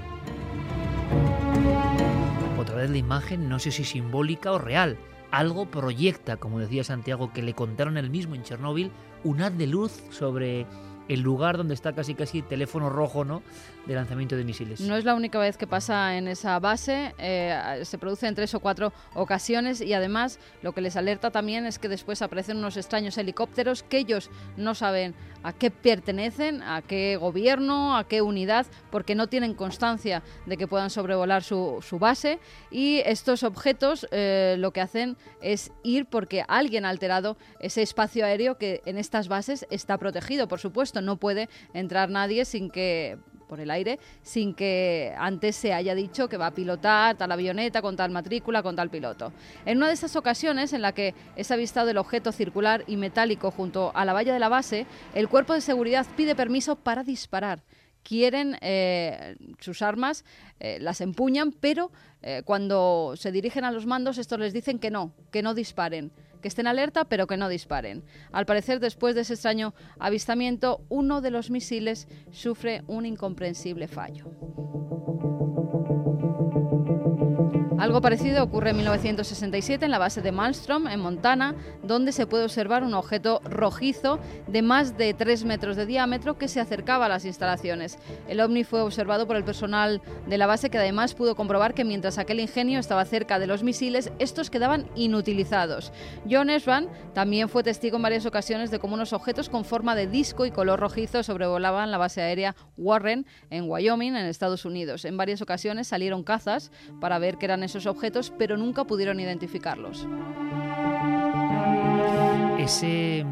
Otra vez la imagen, no sé si simbólica o real. Algo proyecta, como decía Santiago, que le contaron él mismo en Chernóbil, un haz de luz sobre el lugar donde está casi teléfono rojo, ¿no?, de lanzamiento de misiles. No es la única vez que pasa en esa base, se produce en 3 o 4 ocasiones y además lo que les alerta también es que después aparecen unos extraños helicópteros que ellos no saben a qué pertenecen, a qué gobierno, a qué unidad, porque no tienen constancia de que puedan sobrevolar su base, y estos objetos lo que hacen es ir porque alguien ha alterado ese espacio aéreo que en estas bases está protegido, por supuesto, no puede entrar nadie por el aire, sin que antes se haya dicho que va a pilotar tal avioneta con tal matrícula, con tal piloto. En una de esas ocasiones en la que es avistado el objeto circular y metálico junto a la valla de la base, el cuerpo de seguridad pide permiso para disparar. Quieren sus armas, las empuñan, pero cuando se dirigen a los mandos, estos les dicen que no disparen, que estén alerta, pero que no disparen. Al parecer, después de ese extraño avistamiento, uno de los misiles sufre un incomprensible fallo. Algo parecido ocurre en 1967 en la base de Malmstrom, en Montana, donde se puede observar un objeto rojizo de más de 3 metros de diámetro que se acercaba a las instalaciones. El ovni fue observado por el personal de la base, que además pudo comprobar que mientras aquel ingenio estaba cerca de los misiles, estos quedaban inutilizados. John Esban también fue testigo en varias ocasiones de cómo unos objetos con forma de disco y color rojizo sobrevolaban la base aérea Warren, en Wyoming, en Estados Unidos. En varias ocasiones salieron cazas para ver qué eran esos objetos, pero nunca pudieron identificarlos. Ese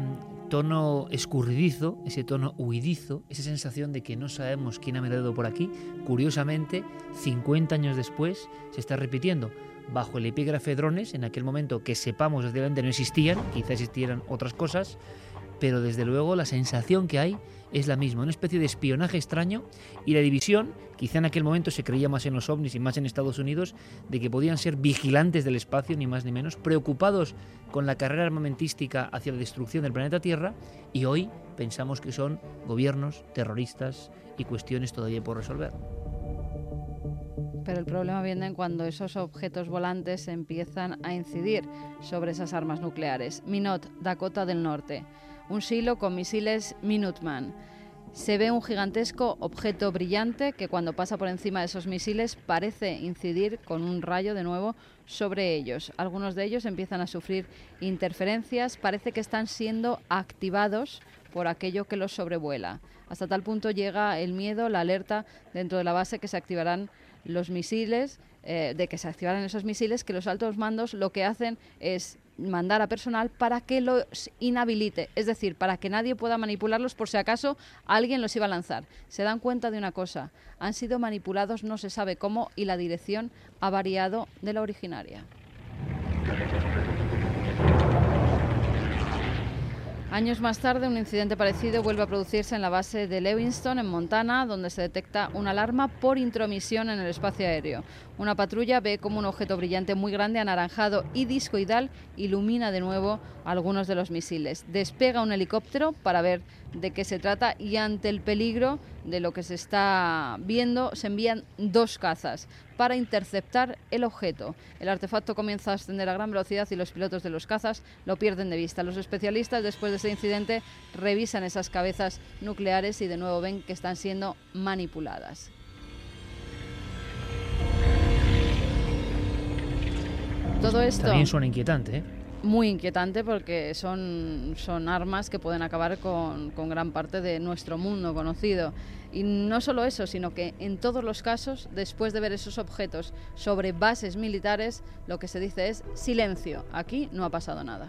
tono escurridizo, ese tono huidizo, esa sensación de que no sabemos quién ha mirado por aquí, curiosamente, 50 años después, se está repitiendo. Bajo el epígrafe drones, en aquel momento que sepamos desde no existían, quizá existieran otras cosas, pero desde luego la sensación que hay es la misma, una especie de espionaje extraño y la división, quizá en aquel momento se creía más en los ovnis y más en Estados Unidos, de que podían ser vigilantes del espacio, ni más ni menos, preocupados con la carrera armamentística hacia la destrucción del planeta Tierra, y hoy pensamos que son gobiernos, terroristas y cuestiones todavía por resolver. Pero el problema viene cuando esos objetos volantes empiezan a incidir sobre esas armas nucleares. Minot, Dakota del Norte. Un silo con misiles Minuteman. Se ve un gigantesco objeto brillante que cuando pasa por encima de esos misiles parece incidir con un rayo de nuevo sobre ellos. Algunos de ellos empiezan a sufrir interferencias, parece que están siendo activados por aquello que los sobrevuela. Hasta tal punto llega el miedo, la alerta dentro de la base que se activarán los misiles, de que se activaran esos misiles, que los altos mandos lo que hacen es mandar a personal para que los inhabilite, es decir, para que nadie pueda manipularlos por si acaso alguien los iba a lanzar. Se dan cuenta de una cosa, han sido manipulados no se sabe cómo y la dirección ha variado de la originaria. Años más tarde, un incidente parecido vuelve a producirse en la base de Lewiston, en Montana, donde se detecta una alarma por intromisión en el espacio aéreo. Una patrulla ve como un objeto brillante muy grande, anaranjado y discoidal, ilumina de nuevo algunos de los misiles. Despega un helicóptero para ver de qué se trata y ante el peligro de lo que se está viendo, se envían 2 cazas para interceptar el objeto. El artefacto comienza a ascender a gran velocidad y los pilotos de los cazas lo pierden de vista. Los especialistas, después de ese incidente, revisan esas cabezas nucleares y de nuevo ven que están siendo manipuladas. Todo esto también suena inquietante, ¿eh? Muy inquietante porque son armas que pueden acabar con gran parte de nuestro mundo conocido. Y no solo eso, sino que en todos los casos, después de ver esos objetos sobre bases militares, lo que se dice es silencio, aquí no ha pasado nada.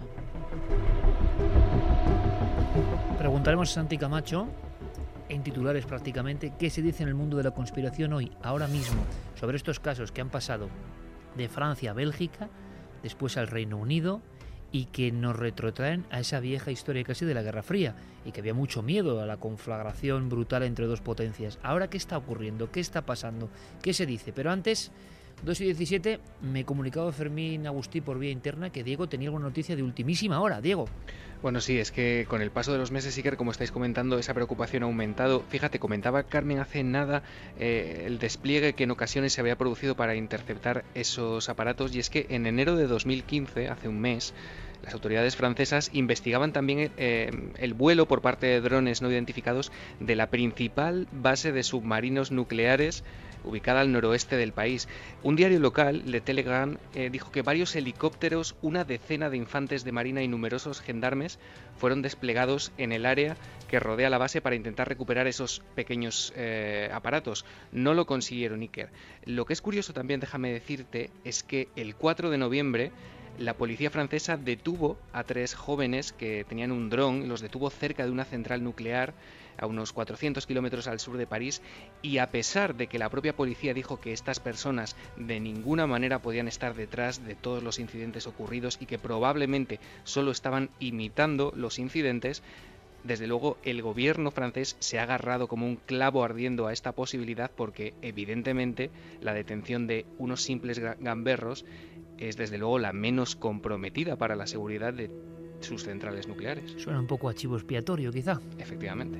Preguntaremos a Santi Camacho, en titulares prácticamente, qué se dice en el mundo de la conspiración hoy, ahora mismo, sobre estos casos que han pasado de Francia a Bélgica, después al Reino Unido, y que nos retrotraen a esa vieja historia casi de la Guerra Fría, y que había mucho miedo a la conflagración brutal entre dos potencias. Ahora, ¿qué está ocurriendo? ¿Qué está pasando? ¿Qué se dice? Pero antes, 2:17, me comunicaba Fermín Agustí por vía interna que Diego tenía alguna noticia de ultimísima hora. Diego. Bueno, sí, es que con el paso de los meses, Iker, como estáis comentando, esa preocupación ha aumentado. Fíjate, comentaba Carmen hace nada el despliegue que en ocasiones se había producido para interceptar esos aparatos, y es que en enero de 2015, hace un mes, las autoridades francesas investigaban también el vuelo por parte de drones no identificados de la principal base de submarinos nucleares ubicada al noroeste del país. Un diario local, Le Telegram, dijo que varios helicópteros, una decena de infantes de marina y numerosos gendarmes fueron desplegados en el área que rodea la base para intentar recuperar esos pequeños aparatos. No lo consiguieron, Iker. Lo que es curioso también, déjame decirte, es que el 4 de noviembre la policía francesa detuvo a 3 jóvenes que tenían un dron, los detuvo cerca de una central nuclear a unos 400 kilómetros al sur de París, y a pesar de que la propia policía dijo que estas personas de ninguna manera podían estar detrás de todos los incidentes ocurridos y que probablemente solo estaban imitando los incidentes, desde luego el gobierno francés se ha agarrado como un clavo ardiendo a esta posibilidad, porque evidentemente la detención de unos simples gamberros es desde luego la menos comprometida para la seguridad de sus centrales nucleares. Suena un poco a chivo expiatorio, quizá. Efectivamente.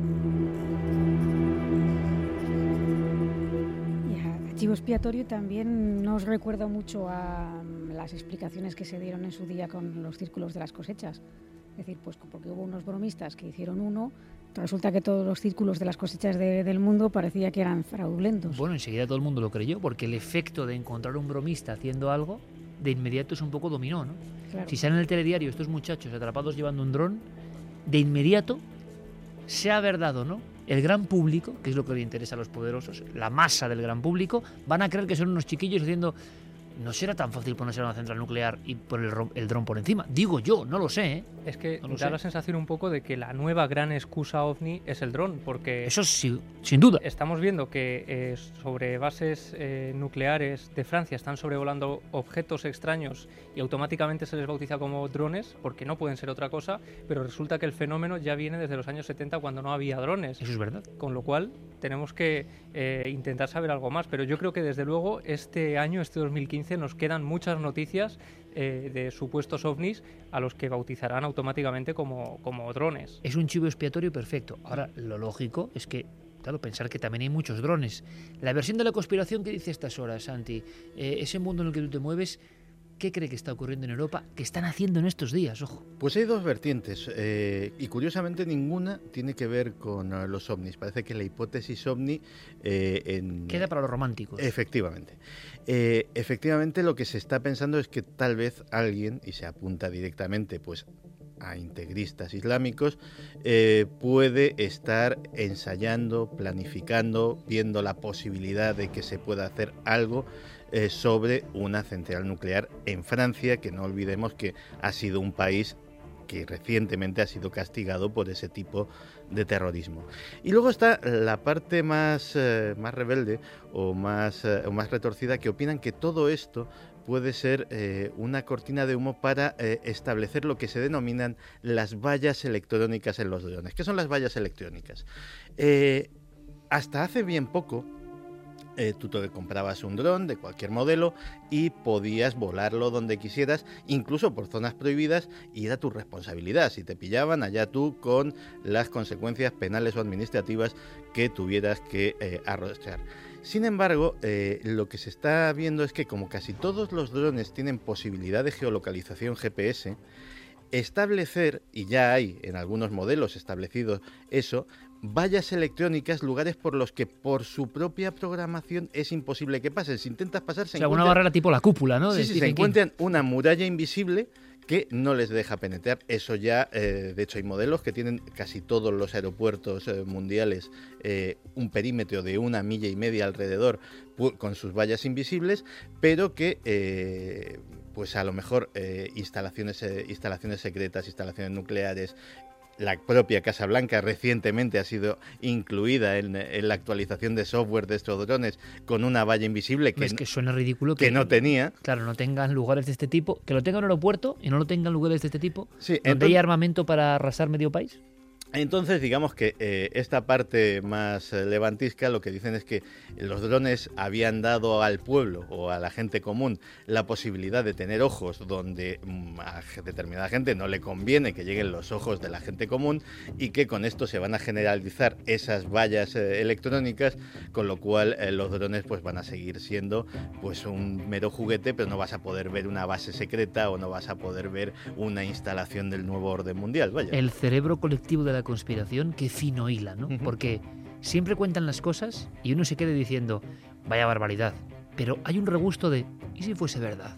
Y a chivo expiatorio también nos recuerda mucho a las explicaciones que se dieron en su día con los círculos de las cosechas. Es decir, pues porque hubo unos bromistas que hicieron uno, resulta que todos los círculos de las cosechas del mundo parecía que eran fraudulentos. Bueno, enseguida todo el mundo lo creyó, porque el efecto de encontrar un bromista haciendo algo, de inmediato es un poco dominó, ¿no? Claro. Si salen en el telediario estos muchachos atrapados llevando un dron, de inmediato, sea verdad o no, el gran público, que es lo que le interesa a los poderosos, la masa del gran público, van a creer que son unos chiquillos haciendo no será tan fácil ponerse a una central nuclear y poner el dron por encima. Digo yo, no lo sé, ¿eh? Es que no da la sensación un poco de que la nueva gran excusa OVNI es el dron, porque... Eso sí, sin duda. Estamos viendo que sobre bases nucleares de Francia están sobrevolando objetos extraños y automáticamente se les bautiza como drones, porque no pueden ser otra cosa, pero resulta que el fenómeno ya viene desde los años 70, cuando no había drones. Eso es verdad. Con lo cual tenemos que intentar saber algo más, pero yo creo que desde luego este año, este 2015, nos quedan muchas noticias de supuestos ovnis a los que bautizarán automáticamente como drones. Es un chivo expiatorio perfecto. Ahora, lo lógico es que, claro, pensar que también hay muchos drones. La versión de la conspiración que dice a estas horas, Santi, ese mundo en el que tú te mueves, ¿qué cree que está ocurriendo en Europa? ¿Qué están haciendo en estos días? Ojo. Pues hay dos vertientes y curiosamente ninguna tiene que ver con los ovnis. Parece que la hipótesis ovni... queda para los románticos. Efectivamente. Efectivamente lo que se está pensando es que tal vez alguien, y se apunta directamente pues a integristas islámicos, puede estar ensayando, planificando, viendo la posibilidad de que se pueda hacer algo sobre una central nuclear en Francia, que no olvidemos que ha sido un país que recientemente ha sido castigado por ese tipo de terrorismo. Y luego está la parte más rebelde o más retorcida, que opinan que todo esto puede ser una cortina de humo para establecer lo que se denominan las vallas electrónicas en los drones. ¿Qué son las vallas electrónicas? Hasta hace bien poco, tú te comprabas un dron de cualquier modelo y podías volarlo donde quisieras, incluso por zonas prohibidas, y era tu responsabilidad. Si te pillaban, allá tú con las consecuencias penales o administrativas que tuvieras que arrostrar. Sin embargo, lo que se está viendo es que, como casi todos los drones tienen posibilidad de geolocalización GPS, establecer, y ya hay en algunos modelos establecido eso, vallas electrónicas, lugares por los que por su propia programación es imposible que pasen. Si intentas pasar, se una barrera tipo la cúpula, ¿no? Sí, se encuentran una muralla invisible que no les deja penetrar. Eso ya, de hecho, hay modelos que tienen casi todos los aeropuertos mundiales un perímetro de 1,5 millas alrededor con sus vallas invisibles, pero que pues a lo mejor instalaciones secretas, instalaciones nucleares. La propia Casa Blanca recientemente ha sido incluida en la actualización de software de estos drones con una valla invisible que suena ridículo que no tenía. Claro, no tengan lugares de este tipo, que lo tengan en un aeropuerto y no lo tengan lugares de este tipo, sí, donde hay armamento para arrasar medio país. Entonces, digamos que esta parte más levantisca lo que dicen es que los drones habían dado al pueblo o a la gente común la posibilidad de tener ojos donde a determinada gente no le conviene que lleguen los ojos de la gente común, y que con esto se van a generalizar esas vallas electrónicas, con lo cual los drones pues van a seguir siendo pues un mero juguete, pero no vas a poder ver una base secreta o no vas a poder ver una instalación del nuevo orden mundial. Vaya. El cerebro colectivo de la conspiración, que fino hila, ¿no? Porque siempre cuentan las cosas y uno se queda diciendo, vaya barbaridad, pero hay un regusto de, ¿y si fuese verdad?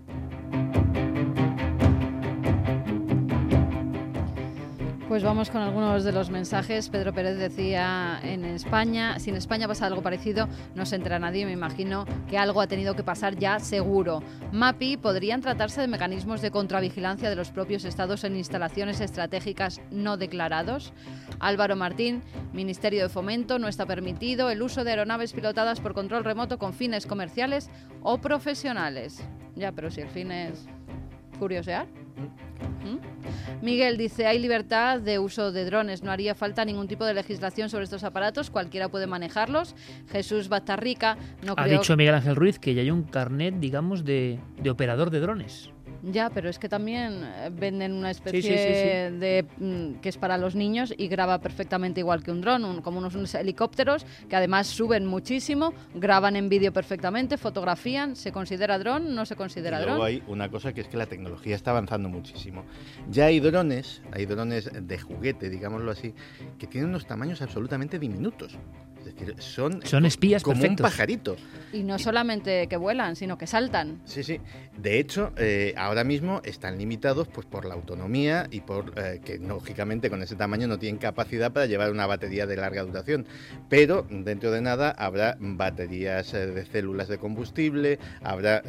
Pues vamos con algunos de los mensajes. Pedro Pérez decía, en España, si en España pasa algo parecido, no se entera nadie. Me imagino que algo ha tenido que pasar ya, seguro. MAPI, ¿podrían tratarse de mecanismos de contravigilancia de los propios estados en instalaciones estratégicas no declarados? Álvaro Martín, Ministerio de Fomento, no está permitido el uso de aeronaves pilotadas por control remoto con fines comerciales o profesionales. Ya, pero si el fin es curiosear. Miguel dice, hay libertad de uso de drones, no haría falta ningún tipo de legislación sobre estos aparatos, cualquiera puede manejarlos. Jesús Batarrica, no creo... Ha dicho Miguel Ángel Ruiz que ya hay un carnet, digamos, de operador de drones. Ya, pero es que también venden una especie de que es para los niños y graba perfectamente igual que un dron, como unos helicópteros que además suben muchísimo, graban en vídeo perfectamente, fotografían. ¿Se considera dron? ¿No se considera dron? Luego hay una cosa, que es que la tecnología está avanzando muchísimo. Ya hay drones de juguete, digámoslo así, que tienen unos tamaños absolutamente diminutos. Es Es decir, son espías como perfectos. un pajarito. Y no solamente que vuelan, sino que saltan. Sí, sí. De hecho, ahora mismo están limitados pues por la autonomía y por que, lógicamente, con ese tamaño no tienen capacidad para llevar una batería de larga duración. Pero dentro de nada habrá baterías de células de combustible, habrá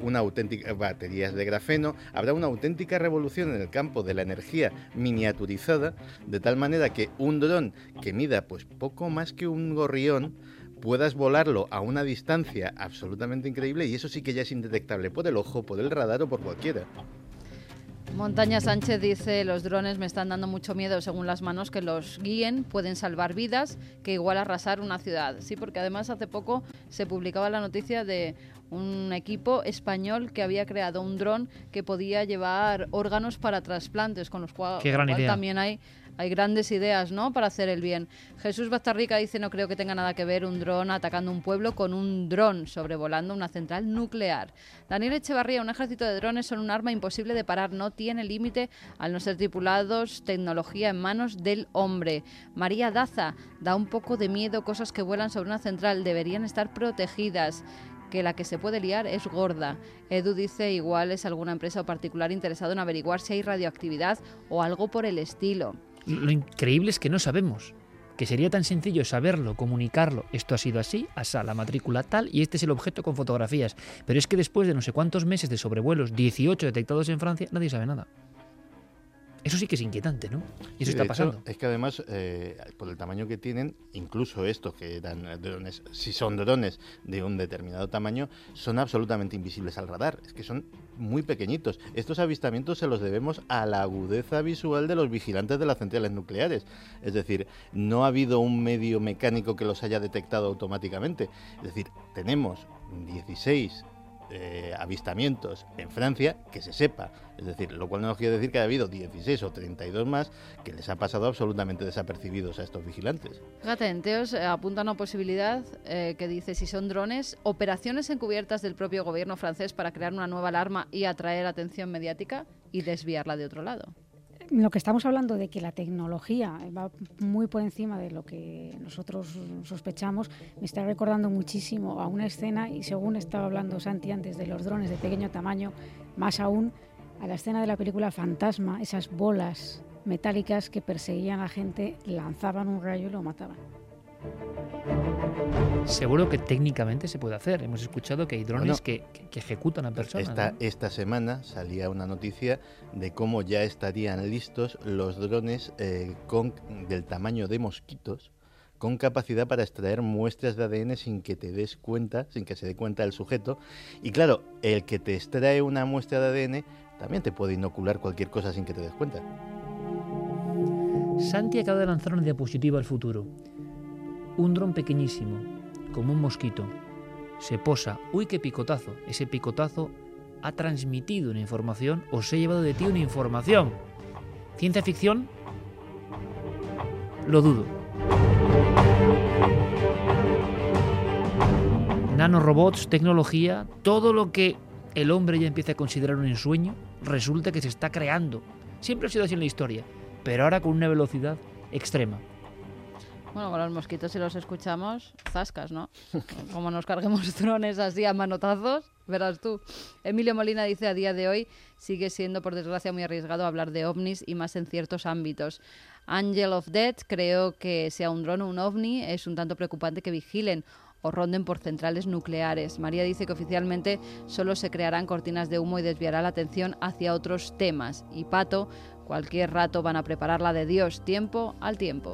baterías de grafeno, habrá una auténtica revolución en el campo de la energía miniaturizada, de tal manera que un dron que mida pues poco más que un gorrión puedas volarlo a una distancia absolutamente increíble, y eso sí que ya es indetectable por el ojo, por el radar o por cualquiera. Montaña Sánchez dice: los drones me están dando mucho miedo, según las manos que los guíen pueden salvar vidas, que igual arrasar una ciudad. Sí, porque además hace poco se publicaba la noticia de un equipo español que había creado un dron que podía llevar órganos para trasplantes, con los cuales también hay grandes ideas, ¿no?, para hacer el bien. Jesús Bastarrica dice: no creo que tenga nada que ver un dron atacando un pueblo con un dron sobrevolando una central nuclear. Daniel Echevarría: un ejército de drones son un arma imposible de parar, no tiene límite al no ser tripulados, tecnología en manos del hombre. María Daza: da un poco de miedo cosas que vuelan sobre una central, deberían estar protegidas, que la que se puede liar es gorda. Edu dice: igual es alguna empresa o particular interesado en averiguar si hay radioactividad o algo por el estilo. Lo increíble es que no sabemos, que sería tan sencillo saberlo, comunicarlo. Esto ha sido así, asá, la matrícula tal, y este es el objeto con fotografías. Pero es que después de no sé cuántos meses de sobrevuelos, 18 detectados en Francia, nadie sabe nada. Eso sí que es inquietante, ¿no? Y eso está pasando. Hecho, es que además, por el tamaño que tienen, incluso estos que eran drones, si son drones de un determinado tamaño, son absolutamente invisibles al radar. Es que son muy pequeñitos. Estos avistamientos se los debemos a la agudeza visual de los vigilantes de las centrales nucleares. Es decir, no ha habido un medio mecánico que los haya detectado automáticamente. Es decir, tenemos 16 avistamientos en Francia, que se sepa, es decir, lo cual no quiere decir que haya habido 16 o 32 más que les ha pasado absolutamente desapercibidos a estos vigilantes. Fíjate, en Teos apunta una posibilidad que dice: si son drones, operaciones encubiertas del propio gobierno francés para crear una nueva alarma y atraer atención mediática y desviarla de otro lado. Lo que estamos hablando de que la tecnología va muy por encima de lo que nosotros sospechamos, me está recordando muchísimo a una escena, y según estaba hablando Santi antes de los drones de pequeño tamaño, más aún a la escena de la película Fantasma, esas bolas metálicas que perseguían a la gente, lanzaban un rayo y lo mataban. Seguro que técnicamente se puede hacer. Hemos escuchado que hay drones que ejecutan a personas. Esta semana salía una noticia de cómo ya estarían listos los drones del tamaño de mosquitos, con capacidad para extraer muestras de ADN sin que te des cuenta, sin que se dé cuenta el sujeto. Y claro, el que te extrae una muestra de ADN también te puede inocular cualquier cosa sin que te des cuenta. Santi acaba de lanzar una diapositiva al futuro. Un dron pequeñísimo, como un mosquito, se posa. ¡Uy, qué picotazo! Ese picotazo ha transmitido una información o se ha llevado de ti una información. ¿Ciencia ficción? Lo dudo. Nanorobots, tecnología, todo lo que el hombre ya empieza a considerar un ensueño, resulta que se está creando. Siempre ha sido así en la historia, pero ahora con una velocidad extrema. Bueno, con los mosquitos, si los escuchamos, zascas, ¿no? Como nos carguemos drones así a manotazos, verás tú. Emilio Molina dice: a día de hoy sigue siendo, por desgracia, muy arriesgado hablar de ovnis, y más en ciertos ámbitos. Angel of Death: creo que sea un dron o un ovni, es un tanto preocupante que vigilen o ronden por centrales nucleares. María dice que oficialmente solo se crearán cortinas de humo y desviará la atención hacia otros temas. Y Pato: cualquier rato van a preparar la de Dios, tiempo al tiempo.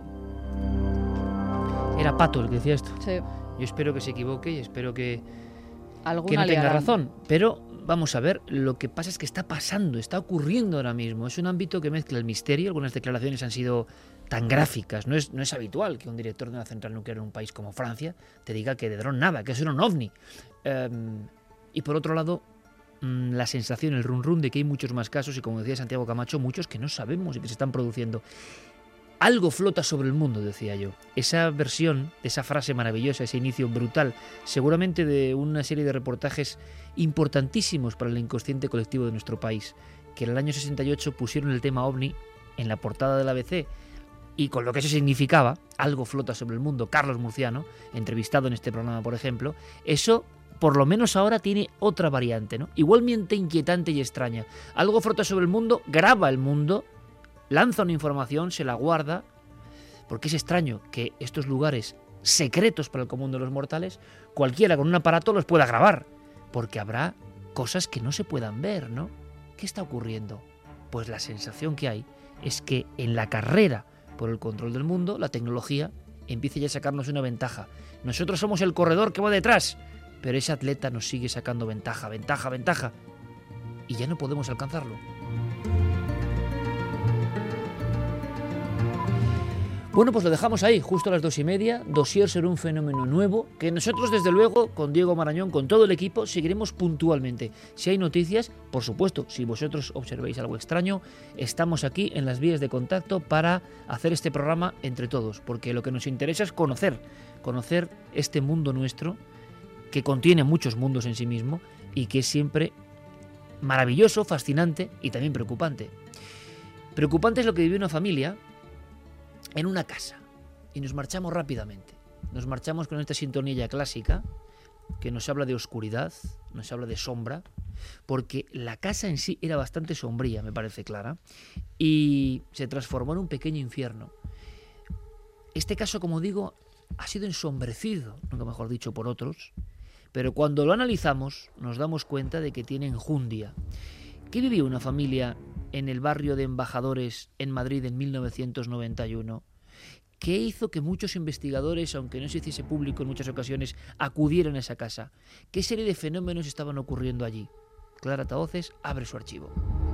Era Pato el que decía esto. Sí. Yo espero que se equivoque y espero que no Alguna tenga razón. Pero vamos a ver, lo que pasa es que está pasando, está ocurriendo ahora mismo. Es un ámbito que mezcla el misterio. Algunas declaraciones han sido tan gráficas. No es habitual que un director de una central nuclear en un país como Francia te diga que de dron nada, que es un ovni. Y por otro lado, la sensación, el run de que hay muchos más casos, y como decía Santiago Camacho, muchos que no sabemos y que se están produciendo. Algo flota sobre el mundo, decía yo. Esa versión de esa frase maravillosa, ese inicio brutal, seguramente de una serie de reportajes importantísimos para el inconsciente colectivo de nuestro país, que en el año 68 pusieron el tema OVNI en la portada del ABC. y con lo que eso significaba, algo flota sobre el mundo, Carlos Murciano, entrevistado en este programa, por ejemplo, eso por lo menos ahora tiene otra variante, ¿no? Igualmente inquietante y extraña. Algo flota sobre el mundo, graba el mundo, lanza una información, se la guarda, porque es extraño que estos lugares secretos para el común de los mortales, cualquiera con un aparato los pueda grabar, porque habrá cosas que no se puedan ver, ¿no? ¿Qué está ocurriendo? Pues la sensación que hay es que en la carrera por el control del mundo, la tecnología empieza ya a sacarnos una ventaja. Nosotros somos el corredor que va detrás, pero ese atleta nos sigue sacando ventaja, y ya no podemos alcanzarlo. Bueno, pues lo dejamos ahí, justo a las 2:30, dossier sobre un fenómeno nuevo, que nosotros desde luego, con Diego Marañón, con todo el equipo, seguiremos puntualmente. Si hay noticias, por supuesto, si vosotros observéis algo extraño, estamos aquí en las vías de contacto para hacer este programa entre todos, porque lo que nos interesa es conocer este mundo nuestro, que contiene muchos mundos en sí mismo, y que es siempre maravilloso, fascinante y también preocupante. Preocupante es lo que vive una familia en una casa, y nos marchamos rápidamente. Nos marchamos con esta sintonía clásica que nos habla de oscuridad, nos habla de sombra, porque la casa en sí era bastante sombría, me parece clara, y se transformó en un pequeño infierno. Este caso, como digo, ha sido ensombrecido, nunca mejor dicho, por otros, pero cuando lo analizamos nos damos cuenta de que tiene enjundia. ¿Qué vivió una familia en el barrio de Embajadores en Madrid en 1991? ¿Qué hizo que muchos investigadores, aunque no se hiciese público en muchas ocasiones, acudieran a esa casa? ¿Qué serie de fenómenos estaban ocurriendo allí? Clara Tahoces abre su archivo.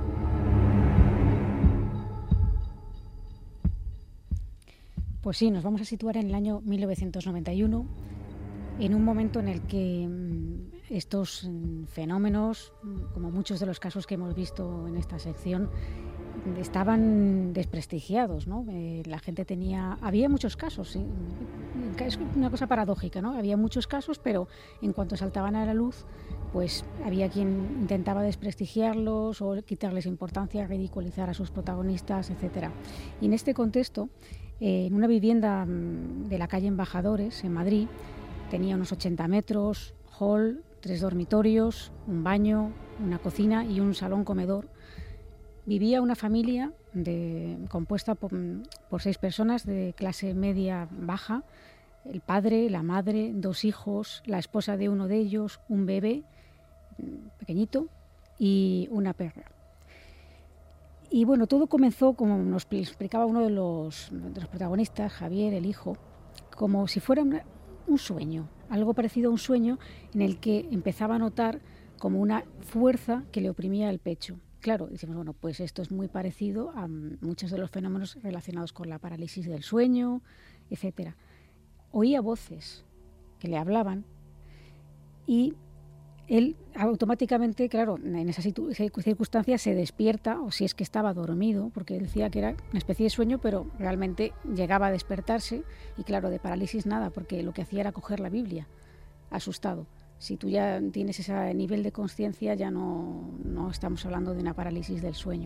Pues sí, nos vamos a situar en el año 1991, en un momento en el que estos fenómenos, como muchos de los casos que hemos visto en esta sección, estaban desprestigiados, ¿no? La gente había muchos casos, ¿sí? Es una cosa paradójica, ¿no? Había muchos casos, pero en cuanto saltaban a la luz, pues había quien intentaba desprestigiarlos o quitarles importancia, ridiculizar a sus protagonistas, etcétera. Y en este contexto, en una vivienda de la calle Embajadores, en Madrid, tenía unos 80 metros, hall, 3 dormitorios, un baño, una cocina y un salón comedor. Vivía una familia compuesta por 6 personas de clase media baja, el padre, la madre, 2 hijos, la esposa de uno de ellos, un bebé pequeñito y una perra. Y bueno, todo comenzó, como nos explicaba uno de los protagonistas, Javier, el hijo, como si fuera un sueño, algo parecido a un sueño en el que empezaba a notar como una fuerza que le oprimía el pecho. Claro, decimos, bueno, pues esto es muy parecido a muchos de los fenómenos relacionados con la parálisis del sueño, etcétera. Oía voces que le hablaban y él automáticamente, claro, en esa circunstancia se despierta, o si es que estaba dormido, porque él decía que era una especie de sueño, pero realmente llegaba a despertarse y claro, de parálisis nada, porque lo que hacía era coger la Biblia, asustado. Si tú ya tienes ese nivel de conciencia, ya no estamos hablando de una parálisis del sueño.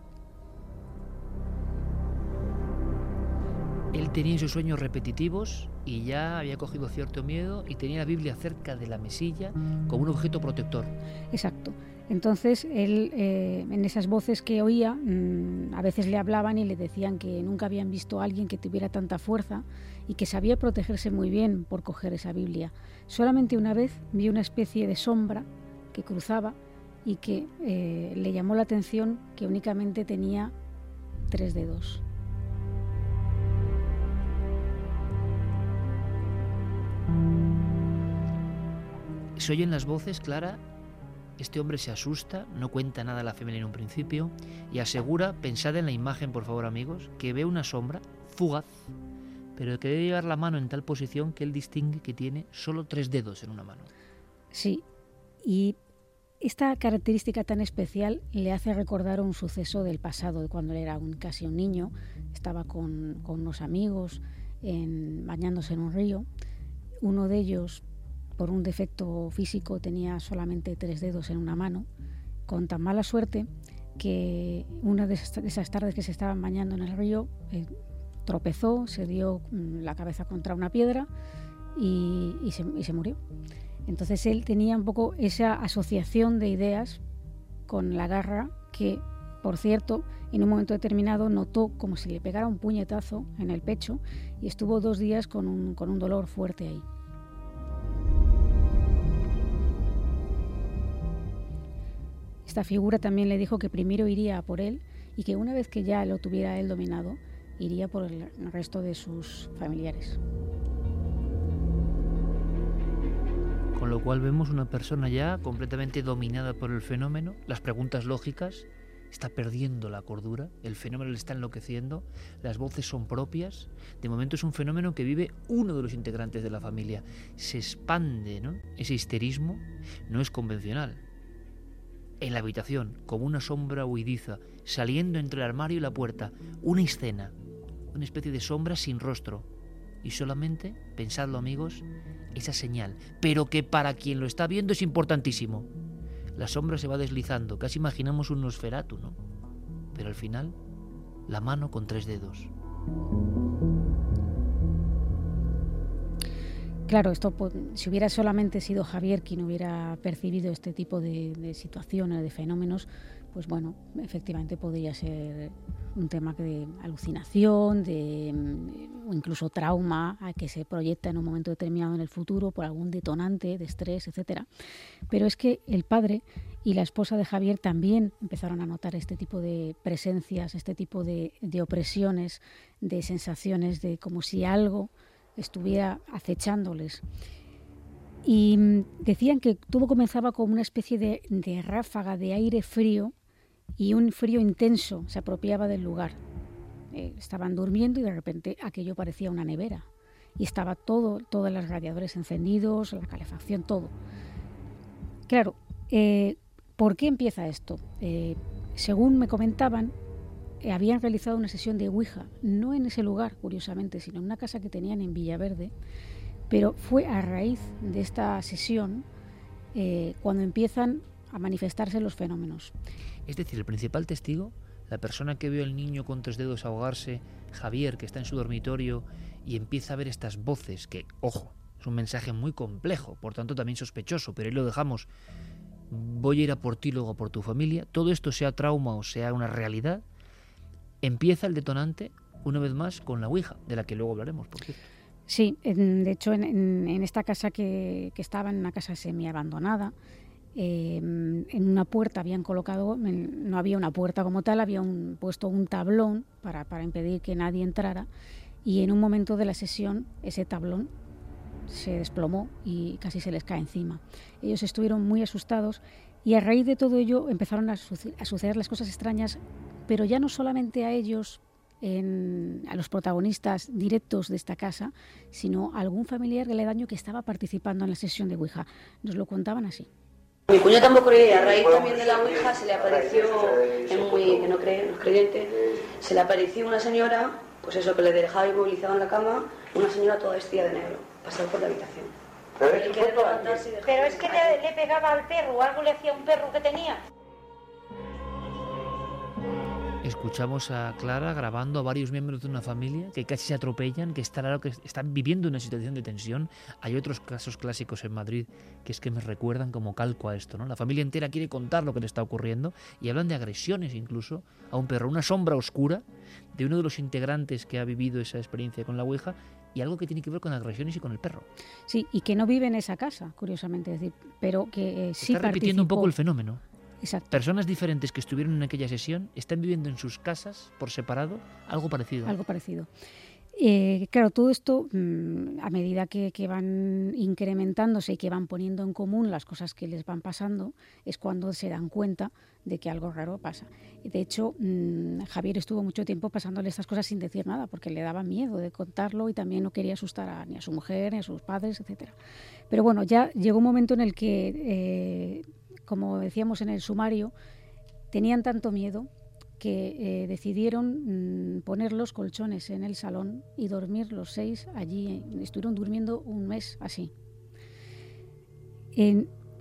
Él tenía esos sueños repetitivos y ya había cogido cierto miedo y tenía la Biblia cerca de la mesilla como un objeto protector. Exacto. Entonces, él, en esas voces que oía, a veces le hablaban y le decían que nunca habían visto a alguien que tuviera tanta fuerza y que sabía protegerse muy bien por coger esa Biblia. Solamente una vez vio una especie de sombra que cruzaba y que le llamó la atención que únicamente tenía 3 dedos. Se oyen las voces, Clara. Este hombre se asusta, no cuenta nada a la familia en un principio y asegura, pensad en la imagen por favor amigos, que ve una sombra fugaz, pero que debe llevar la mano en tal posición que él distingue que tiene solo 3 dedos en una mano. Sí, y esta característica tan especial le hace recordar un suceso del pasado, de cuando él era casi un niño, estaba con unos amigos bañándose en un río. Uno de ellos, por un defecto físico, tenía solamente 3 dedos en una mano, con tan mala suerte que una de esas tardes que se estaban bañando en el río, tropezó, se dio la cabeza contra una piedra y se murió. Entonces él tenía un poco esa asociación de ideas con la garra que, por cierto, en un momento determinado notó como si le pegara un puñetazo en el pecho y estuvo 2 días con un dolor fuerte ahí. Esta figura también le dijo que primero iría a por él y que una vez que ya lo tuviera él dominado, iría por el resto de sus familiares. Con lo cual vemos una persona ya completamente dominada por el fenómeno, las preguntas lógicas, está perdiendo la cordura, el fenómeno le está enloqueciendo, las voces son propias. De momento es un fenómeno que vive uno de los integrantes de la familia. Se expande, ¿no? Ese histerismo no es convencional. En la habitación, como una sombra huidiza, saliendo entre el armario y la puerta, una escena, una especie de sombra sin rostro. Y solamente, pensadlo amigos, esa señal, pero que para quien lo está viendo es importantísimo. La sombra se va deslizando, casi imaginamos un Nosferatu, ¿no? Pero al final, la mano con 3 dedos. Claro, esto si hubiera solamente sido Javier quien hubiera percibido este tipo de situaciones, de fenómenos, pues bueno, efectivamente podría ser un tema de alucinación, o incluso trauma que se proyecta en un momento determinado en el futuro por algún detonante de estrés, etcétera. Pero es que el padre y la esposa de Javier también empezaron a notar este tipo de presencias, este tipo de opresiones, de sensaciones de como si algo estuviera acechándoles. Y decían que todo comenzaba como una especie de ráfaga de aire frío y un frío intenso se apropiaba del lugar. Estaban durmiendo y de repente aquello parecía una nevera y estaba todos los radiadores encendidos, la calefacción, todo. Claro, ¿por qué empieza esto? Según me comentaban, habían realizado una sesión de Ouija, no en ese lugar, curiosamente, sino en una casa que tenían en Villaverde, pero fue a raíz de esta sesión cuando empiezan a manifestarse los fenómenos. Es decir, el principal testigo, la persona que vio al niño con 3 dedos ahogarse, Javier, que está en su dormitorio y empieza a ver estas voces, que, ojo, es un mensaje muy complejo, por tanto también sospechoso, pero ahí lo dejamos. Voy a ir a por ti, luego a por tu familia. Todo esto, sea trauma o sea una realidad, empieza el detonante, una vez más, con la Ouija, de la que luego hablaremos, por cierto. Sí, de hecho en esta casa que estaba, en una casa semi-abandonada, en una puerta habían colocado, no había una puerta como tal, habían puesto un tablón para impedir que nadie entrara, y en un momento de la sesión ese tablón se desplomó y casi se les cae encima. Ellos estuvieron muy asustados y a raíz de todo ello empezaron a suceder las cosas extrañas, pero ya no solamente a ellos, a los protagonistas directos de esta casa, sino a algún familiar aledaño que estaba participando en la sesión de Ouija. Nos lo contaban así. Mi cuñado tampoco creía, a raíz también de la Ouija se le apareció, que no cree, no es creyente, se le apareció una señora, pues eso, que le dejaba inmovilizado en la cama, una señora toda vestida de negro, pasar por la habitación. Pero es que le pegaba al perro, o algo le hacía a un perro que tenía. Escuchamos a Clara grabando a varios miembros de una familia que casi se atropellan, que está claro que están viviendo una situación de tensión. Hay otros casos clásicos en Madrid que es que me recuerdan como calco a esto, ¿no? La familia entera quiere contar lo que le está ocurriendo y hablan de agresiones incluso a un perro, una sombra oscura de uno de los integrantes que ha vivido esa experiencia con la Ouija y algo que tiene que ver con agresiones y con el perro. Sí, y que no vive en esa casa, curiosamente, es decir, pero que sí está repitiendo un poco el fenómeno. Exacto. Personas diferentes que estuvieron en aquella sesión están viviendo en sus casas por separado algo parecido. Algo parecido. Claro, todo esto, a medida que van incrementándose y que van poniendo en común las cosas que les van pasando, es cuando se dan cuenta de que algo raro pasa. De hecho, Javier estuvo mucho tiempo pasándole estas cosas sin decir nada, porque le daba miedo de contarlo y también no quería asustar ni a su mujer, ni a sus padres, etcétera. Pero bueno, ya llegó un momento en el que, como decíamos en el sumario, tenían tanto miedo que decidieron poner los colchones en el salón y dormir los 6 allí. Estuvieron durmiendo un mes así.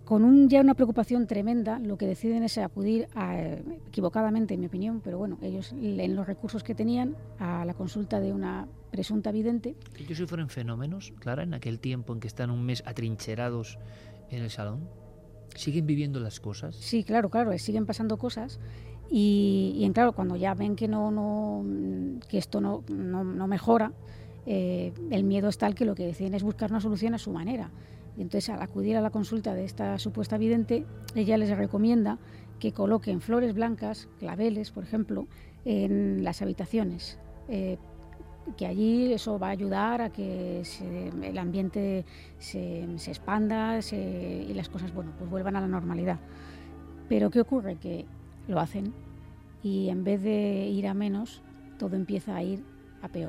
Con ya una preocupación tremenda, lo que deciden es acudir, equivocadamente en mi opinión, pero bueno, ellos en los recursos que tenían, a la consulta de una presunta vidente. ¿Ellos sufren fenómenos, Clara, en aquel tiempo en que están un mes atrincherados en el salón? ¿Siguen viviendo las cosas? Sí, claro, siguen pasando cosas. Y claro, cuando ya ven que que esto no mejora, el miedo es tal que lo que deciden es buscar una solución a su manera. Y entonces, al acudir a la consulta de esta supuesta vidente, ella les recomienda que coloquen flores blancas, claveles, por ejemplo, en las habitaciones, que allí eso va a ayudar a que el ambiente se expanda y las cosas, pues vuelvan a la normalidad. Pero ¿qué ocurre? Que lo hacen y en vez de ir a menos, todo empieza a ir a peor.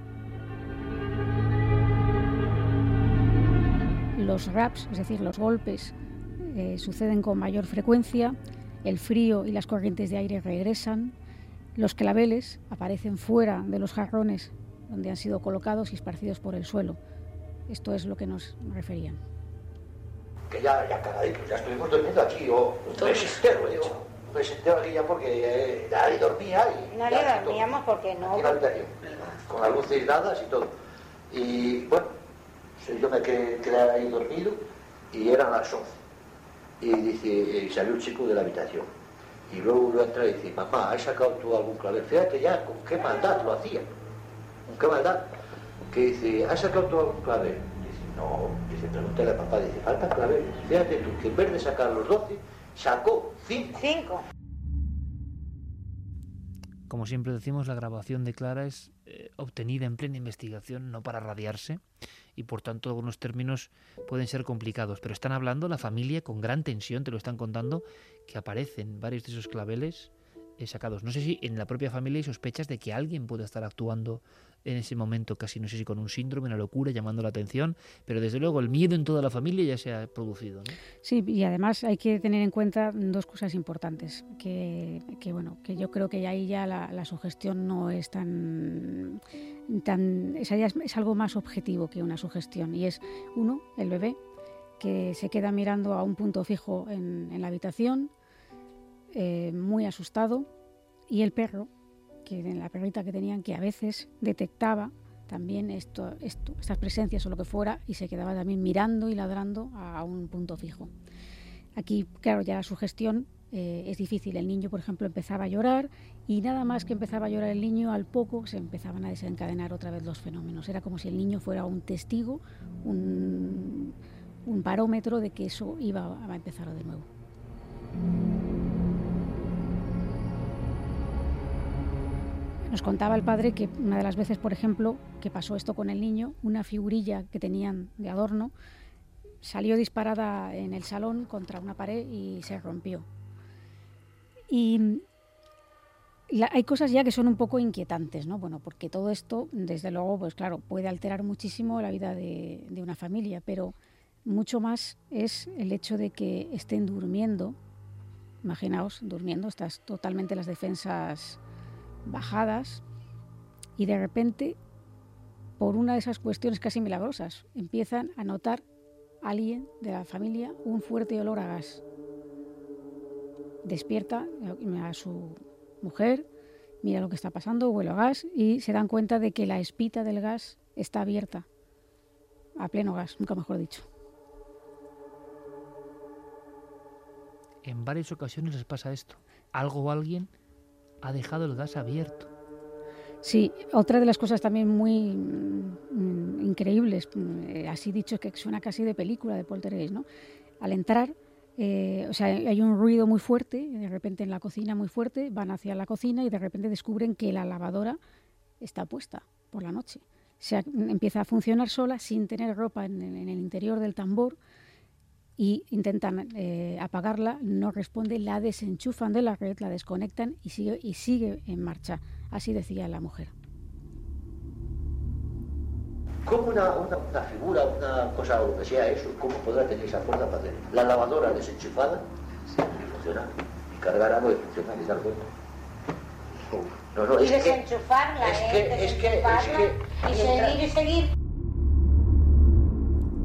Los raps, es decir, los golpes, suceden con mayor frecuencia, el frío y las corrientes de aire regresan, los claveles aparecen fuera de los jarrones donde han sido colocados y esparcidos por el suelo. Esto es lo que nos referían. Que ya cagadito, ya estuvimos durmiendo aquí, un mes entero, un mes entero aquí ya porque nadie dormía. No le dormíamos porque no. Aquí en la habitación, con las luces dadas y todo. Y bueno, yo me quedé ahí dormido y eran las 11. Y salió un chico de la habitación. Y luego lo entra y dice, mamá, ¿has sacado tú algún clavel? Fíjate ya con qué maldad lo hacía. ¿Con qué maldad? Que dice, ¿has sacado tú algún clavel? Dice, no. Dice, pregúntale a papá. Dice, faltan claveles. Fíjate tú que en vez de sacar los 12, sacó 5. Como siempre decimos, la grabación de Clara es obtenida en plena investigación, no para radiarse, y por tanto algunos términos pueden ser complicados, pero están hablando la familia con gran tensión, te lo están contando, que aparecen varios de esos claveles sacados. No sé si en la propia familia hay sospechas de que alguien pueda estar actuando en ese momento, casi no sé si con un síndrome, una locura, llamando la atención, pero desde luego el miedo en toda la familia ya se ha producido, ¿no? Sí, y además hay que tener en cuenta dos cosas importantes, que yo creo que ahí ya la sugestión no es tan es algo más objetivo que una sugestión, y es uno, el bebé, que se queda mirando a un punto fijo en la habitación, muy asustado, y el perro, la perrita que tenían, que a veces detectaba también estas presencias o lo que fuera, y se quedaba también mirando y ladrando a un punto fijo. Aquí, claro, ya la sugestión es difícil. El niño, por ejemplo, empezaba a llorar, y nada más que empezaba a llorar el niño, al poco se empezaban a desencadenar otra vez los fenómenos. Era como si el niño fuera un testigo, un barómetro de que eso iba a empezar de nuevo. Nos contaba el padre que una de las veces, por ejemplo, que pasó esto con el niño, una figurilla que tenían de adorno salió disparada en el salón contra una pared y se rompió. Y hay cosas ya que son un poco inquietantes, ¿no? Bueno, porque todo esto, desde luego, pues claro, puede alterar muchísimo la vida de una familia, pero mucho más es el hecho de que estén durmiendo. Imaginaos, durmiendo, estás totalmente las defensas bajadas, y de repente, por una de esas cuestiones casi milagrosas, empiezan a notar alguien de la familia un fuerte olor a gas. Despierta a su mujer, mira lo que está pasando, huele a gas, y se dan cuenta de que la espita del gas está abierta, a pleno gas, nunca mejor dicho. En varias ocasiones les pasa esto. Algo o alguien ha dejado el gas abierto. Sí, otra de las cosas también muy increíbles, así dicho, es que suena casi de película, de Poltergeist, ¿no? Al entrar, hay un ruido muy fuerte, de repente en la cocina muy fuerte, van hacia la cocina y de repente descubren que la lavadora está puesta por la noche. Empieza a funcionar sola sin tener ropa en el interior del tambor, y intentan apagarla, no responde, la desenchufan de la red, la desconectan y sigue en marcha. Así decía la mujer. ¿Cómo una figura, una cosa o lo que sea eso, cómo podrá tener esa fuerza para hacer? La lavadora desenchufada y funciona. Y cargar algo y funciona y dar cuenta. No, y desenchufarla, es que y seguir.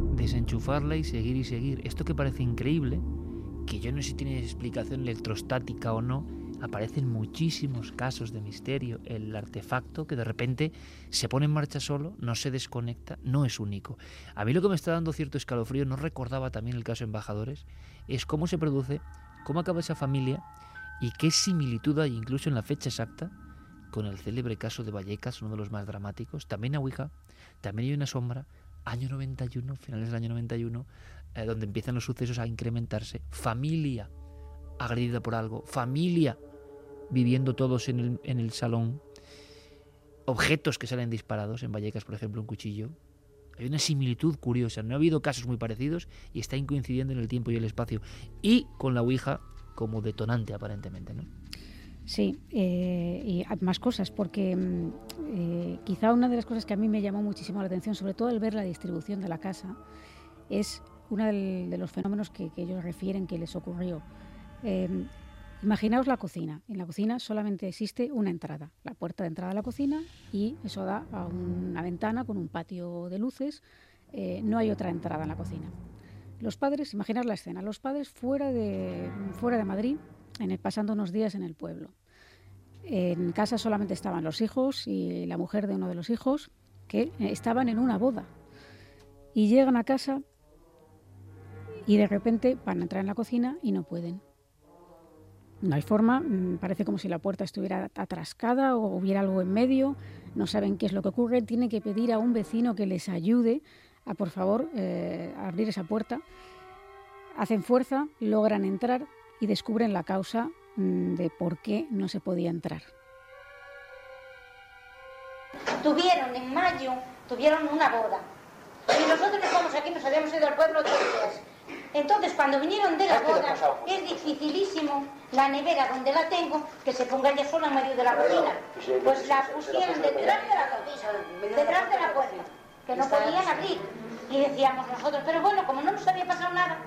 enchufarla y seguir. Esto que parece increíble, que yo no sé si tiene explicación electrostática o no, aparecen muchísimos casos de misterio. El artefacto que de repente se pone en marcha solo, no se desconecta, no es único. A mí lo que me está dando cierto escalofrío, no recordaba también el caso Embajadores, es cómo se produce, cómo acaba esa familia y qué similitud hay incluso en la fecha exacta con el célebre caso de Vallecas, uno de los más dramáticos. También a Ouija, también hay una sombra, año 91, finales del año 91, donde empiezan los sucesos a incrementarse. Familia agredida por algo, familia viviendo todos en el salón, objetos que salen disparados, en Vallecas por ejemplo un cuchillo. Hay una similitud curiosa, no ha habido casos muy parecidos y están coincidiendo en el tiempo y el espacio, y con la Ouija como detonante aparentemente, ¿no? Sí, y más cosas, porque quizá una de las cosas que a mí me llamó muchísimo la atención, sobre todo al ver la distribución de la casa, es uno de los fenómenos que ellos refieren que les ocurrió. Imaginaos la cocina. En la cocina solamente existe una entrada, la puerta de entrada a la cocina, y eso da a una ventana con un patio de luces. No hay otra entrada en la cocina. Los padres, imaginar la escena, los padres fuera de Madrid, pasando unos días en el pueblo. En casa solamente estaban los hijos y la mujer de uno de los hijos, que estaban en una boda. Y llegan a casa y de repente van a entrar en la cocina y no pueden. No hay forma, parece como si la puerta estuviera atrascada o hubiera algo en medio, no saben qué es lo que ocurre, tienen que pedir a un vecino que les ayude a, por favor, a abrir esa puerta. Hacen fuerza, logran entrar y descubren la causa de por qué no se podía entrar. En mayo, tuvieron una boda. Y nosotros estamos aquí, nos habíamos ido al pueblo 3 días. Entonces, cuando vinieron de la boda, es dificilísimo la nevera donde la tengo, que se ponga ella sola en medio de la cocina. Pues la pusieron detrás de la cocina, detrás de la puerta, que no podían abrir. Y decíamos nosotros, pero bueno, como no nos había pasado nada.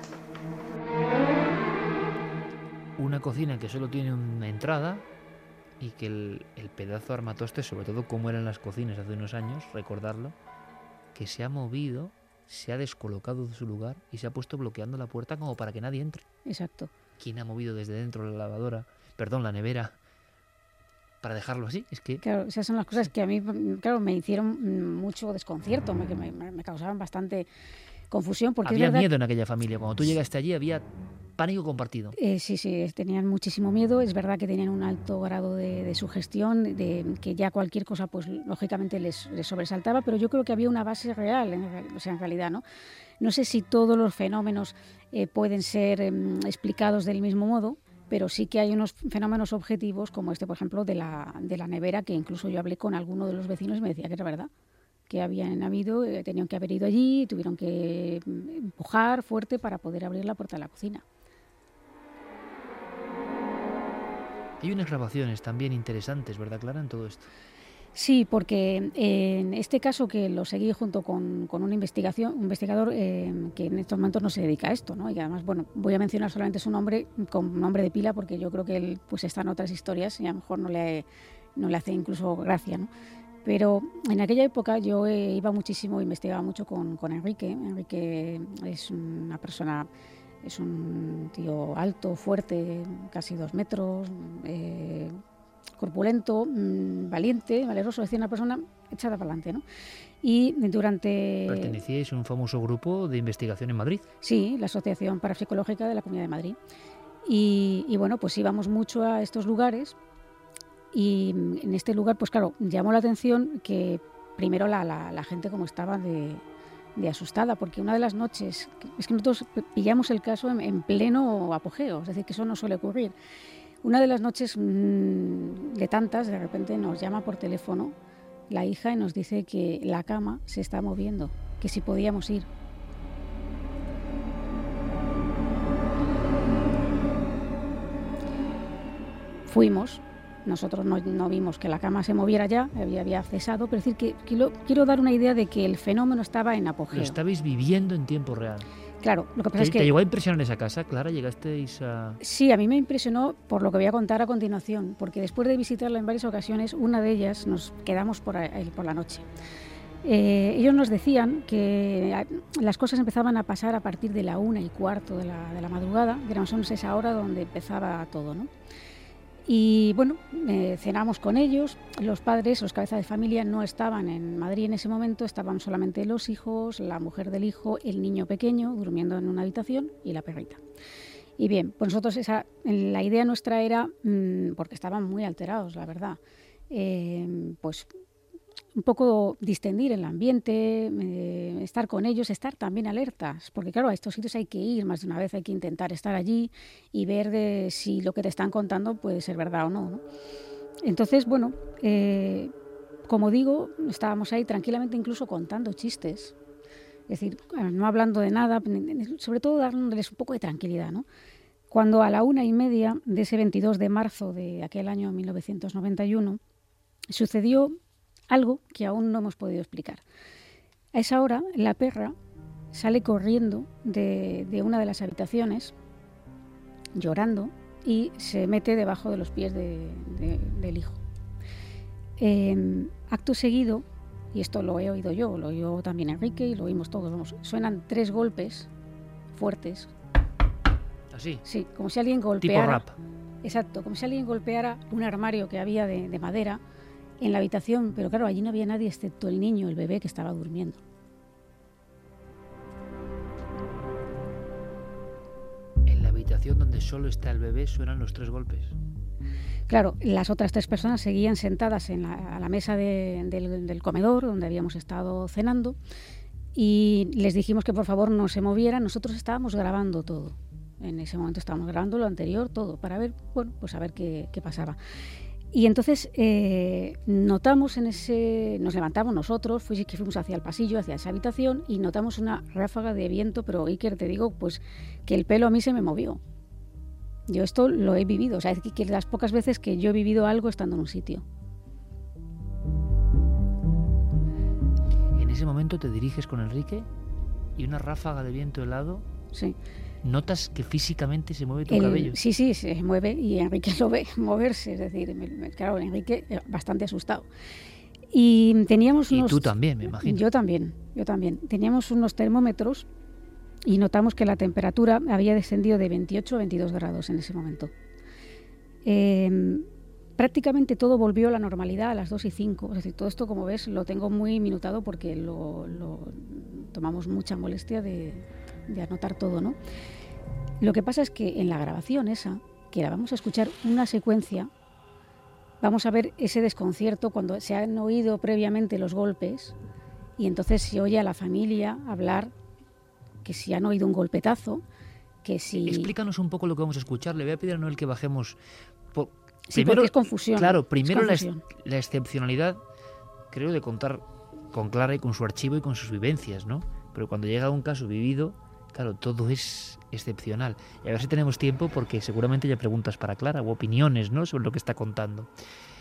Una cocina que solo tiene una entrada y que el pedazo armatoste, sobre todo como eran las cocinas hace unos años, recordarlo, que se ha movido, se ha descolocado de su lugar y se ha puesto bloqueando la puerta como para que nadie entre. Exacto. ¿Quién ha movido desde dentro la nevera, para dejarlo así? Es que... Claro, esas son las cosas que a mí, claro, me hicieron mucho desconcierto, me causaban bastante confusión. Porque había es verdad, miedo en aquella familia. Cuando tú llegaste allí había pánico compartido. Sí, tenían muchísimo miedo. Es verdad que tenían un alto grado de sugestión, de que ya cualquier cosa, pues lógicamente les sobresaltaba, pero yo creo que había una base real, en realidad, ¿no? No sé si todos los fenómenos pueden ser explicados del mismo modo, pero sí que hay unos fenómenos objetivos, como este, por ejemplo, de la nevera, que incluso yo hablé con alguno de los vecinos y me decía que era verdad, que tenían que haber ido allí, tuvieron que empujar fuerte para poder abrir la puerta de la cocina. Hay unas grabaciones también interesantes, ¿verdad, Clara, en todo esto? Sí, porque en este caso, que lo seguí junto con un investigador que en estos momentos no se dedica a esto, ¿no? Y además, bueno, voy a mencionar solamente su nombre con nombre de pila, porque yo creo que él pues está en otras historias y a lo mejor no le hace incluso gracia, ¿no? Pero en aquella época yo iba muchísimo, investigaba mucho con Enrique. Enrique es una persona, es un tío alto, fuerte, casi 2 metros, corpulento, valiente, valeroso, es decir, una persona echada para adelante, ¿no? Y durante... ¿Pertenecíais a un famoso grupo de investigación en Madrid? Sí, la Asociación Parapsicológica de la Comunidad de Madrid. Y bueno, pues íbamos mucho a estos lugares. Y en este lugar, pues claro, llamó la atención que primero la gente como estaba de asustada, porque una de las noches, es que nosotros pillamos el caso en pleno apogeo, es decir, que eso no suele ocurrir. Una de las noches de tantas, de repente nos llama por teléfono la hija y nos dice que la cama se está moviendo, que si podíamos ir. Fuimos. Nosotros no vimos que la cama se moviera ya, había cesado, pero es decir que quiero dar una idea de que el fenómeno estaba en apogeo. Lo estabais viviendo en tiempo real. Claro, lo que pasa es que... ¿Te llegó a impresionar esa casa, Clara? ¿Llegasteis a...? Sí, a mí me impresionó por lo que voy a contar a continuación, porque después de visitarla en varias ocasiones, una de ellas nos quedamos por la noche. Ellos nos decían que las cosas empezaban a pasar a partir de la 1:15 de la madrugada, que era más o menos esa hora donde empezaba todo, ¿no? Y bueno, cenamos con ellos. Los padres, los cabezas de familia, no estaban en Madrid en ese momento, estaban solamente los hijos, la mujer del hijo, el niño pequeño durmiendo en una habitación y la perrita. Y bien, pues nosotros la idea nuestra era, porque estaban muy alterados, la verdad, pues un poco distendir el ambiente, estar con ellos, estar también alertas, porque claro, a estos sitios hay que ir más de una vez, hay que intentar estar allí y ver si lo que te están contando puede ser verdad o no, ¿no? Entonces, bueno, como digo, estábamos ahí tranquilamente incluso contando chistes, es decir, no hablando de nada, sobre todo dándoles un poco de tranquilidad, ¿no? Cuando a la 1:30 de ese 22 de marzo de aquel año 1991 sucedió algo que aún no hemos podido explicar. A esa hora, la perra sale corriendo de una de las habitaciones, llorando, y se mete debajo de los pies del hijo. Acto seguido, y esto lo he oído yo, lo oyó también Enrique y lo oímos todos, vamos, suenan 3 golpes fuertes. ¿Así? Sí, como si alguien golpeara. Tipo rap. Exacto, como si alguien golpeara un armario que había de madera en la habitación, pero claro, allí no había nadie excepto el niño, el bebé que estaba durmiendo. En la habitación donde solo está el bebé suenan los 3 golpes. Claro, las otras 3 personas seguían sentadas a la mesa del comedor donde habíamos estado cenando y les dijimos que por favor no se movieran. Nosotros estábamos grabando todo. En ese momento estábamos grabando lo anterior, todo, para ver, bueno, pues a ver qué pasaba. Y entonces notamos nos levantamos nosotros, fuimos hacia el pasillo, hacia esa habitación, y notamos una ráfaga de viento, pero Iker, te digo, pues que el pelo a mí se me movió. Yo esto lo he vivido, o sea, es que las pocas veces que yo he vivido algo estando en un sitio. En ese momento te diriges con Enrique y una ráfaga de viento helado. Sí. ¿Notas que físicamente se mueve tu cabello? Sí, se mueve y Enrique lo ve moverse, es decir, claro, Enrique bastante asustado. Y teníamos unos... Y tú también, me imagino. Yo también. Teníamos unos termómetros y notamos que la temperatura había descendido de 28 a 22 grados en ese momento. Prácticamente todo volvió a la normalidad a las 2:05. Es decir, todo esto, como ves, lo tengo muy minutado porque lo tomamos mucha molestia de anotar todo, ¿no? Lo que pasa es que en la grabación esa, que la vamos a escuchar una secuencia, vamos a ver ese desconcierto cuando se han oído previamente los golpes y entonces se oye a la familia hablar que si han oído un golpetazo, que si... Explícanos un poco lo que vamos a escuchar. Le voy a pedir a Noel que bajemos... Sí, primero, porque es confusión. Claro, primero la excepcionalidad, creo, de contar con Clara y con su archivo y con sus vivencias, ¿no? Pero cuando llega un caso vivido, claro, todo es excepcional. Y a ver si tenemos tiempo, porque seguramente ya preguntas para Clara o opiniones, ¿no?, sobre lo que está contando.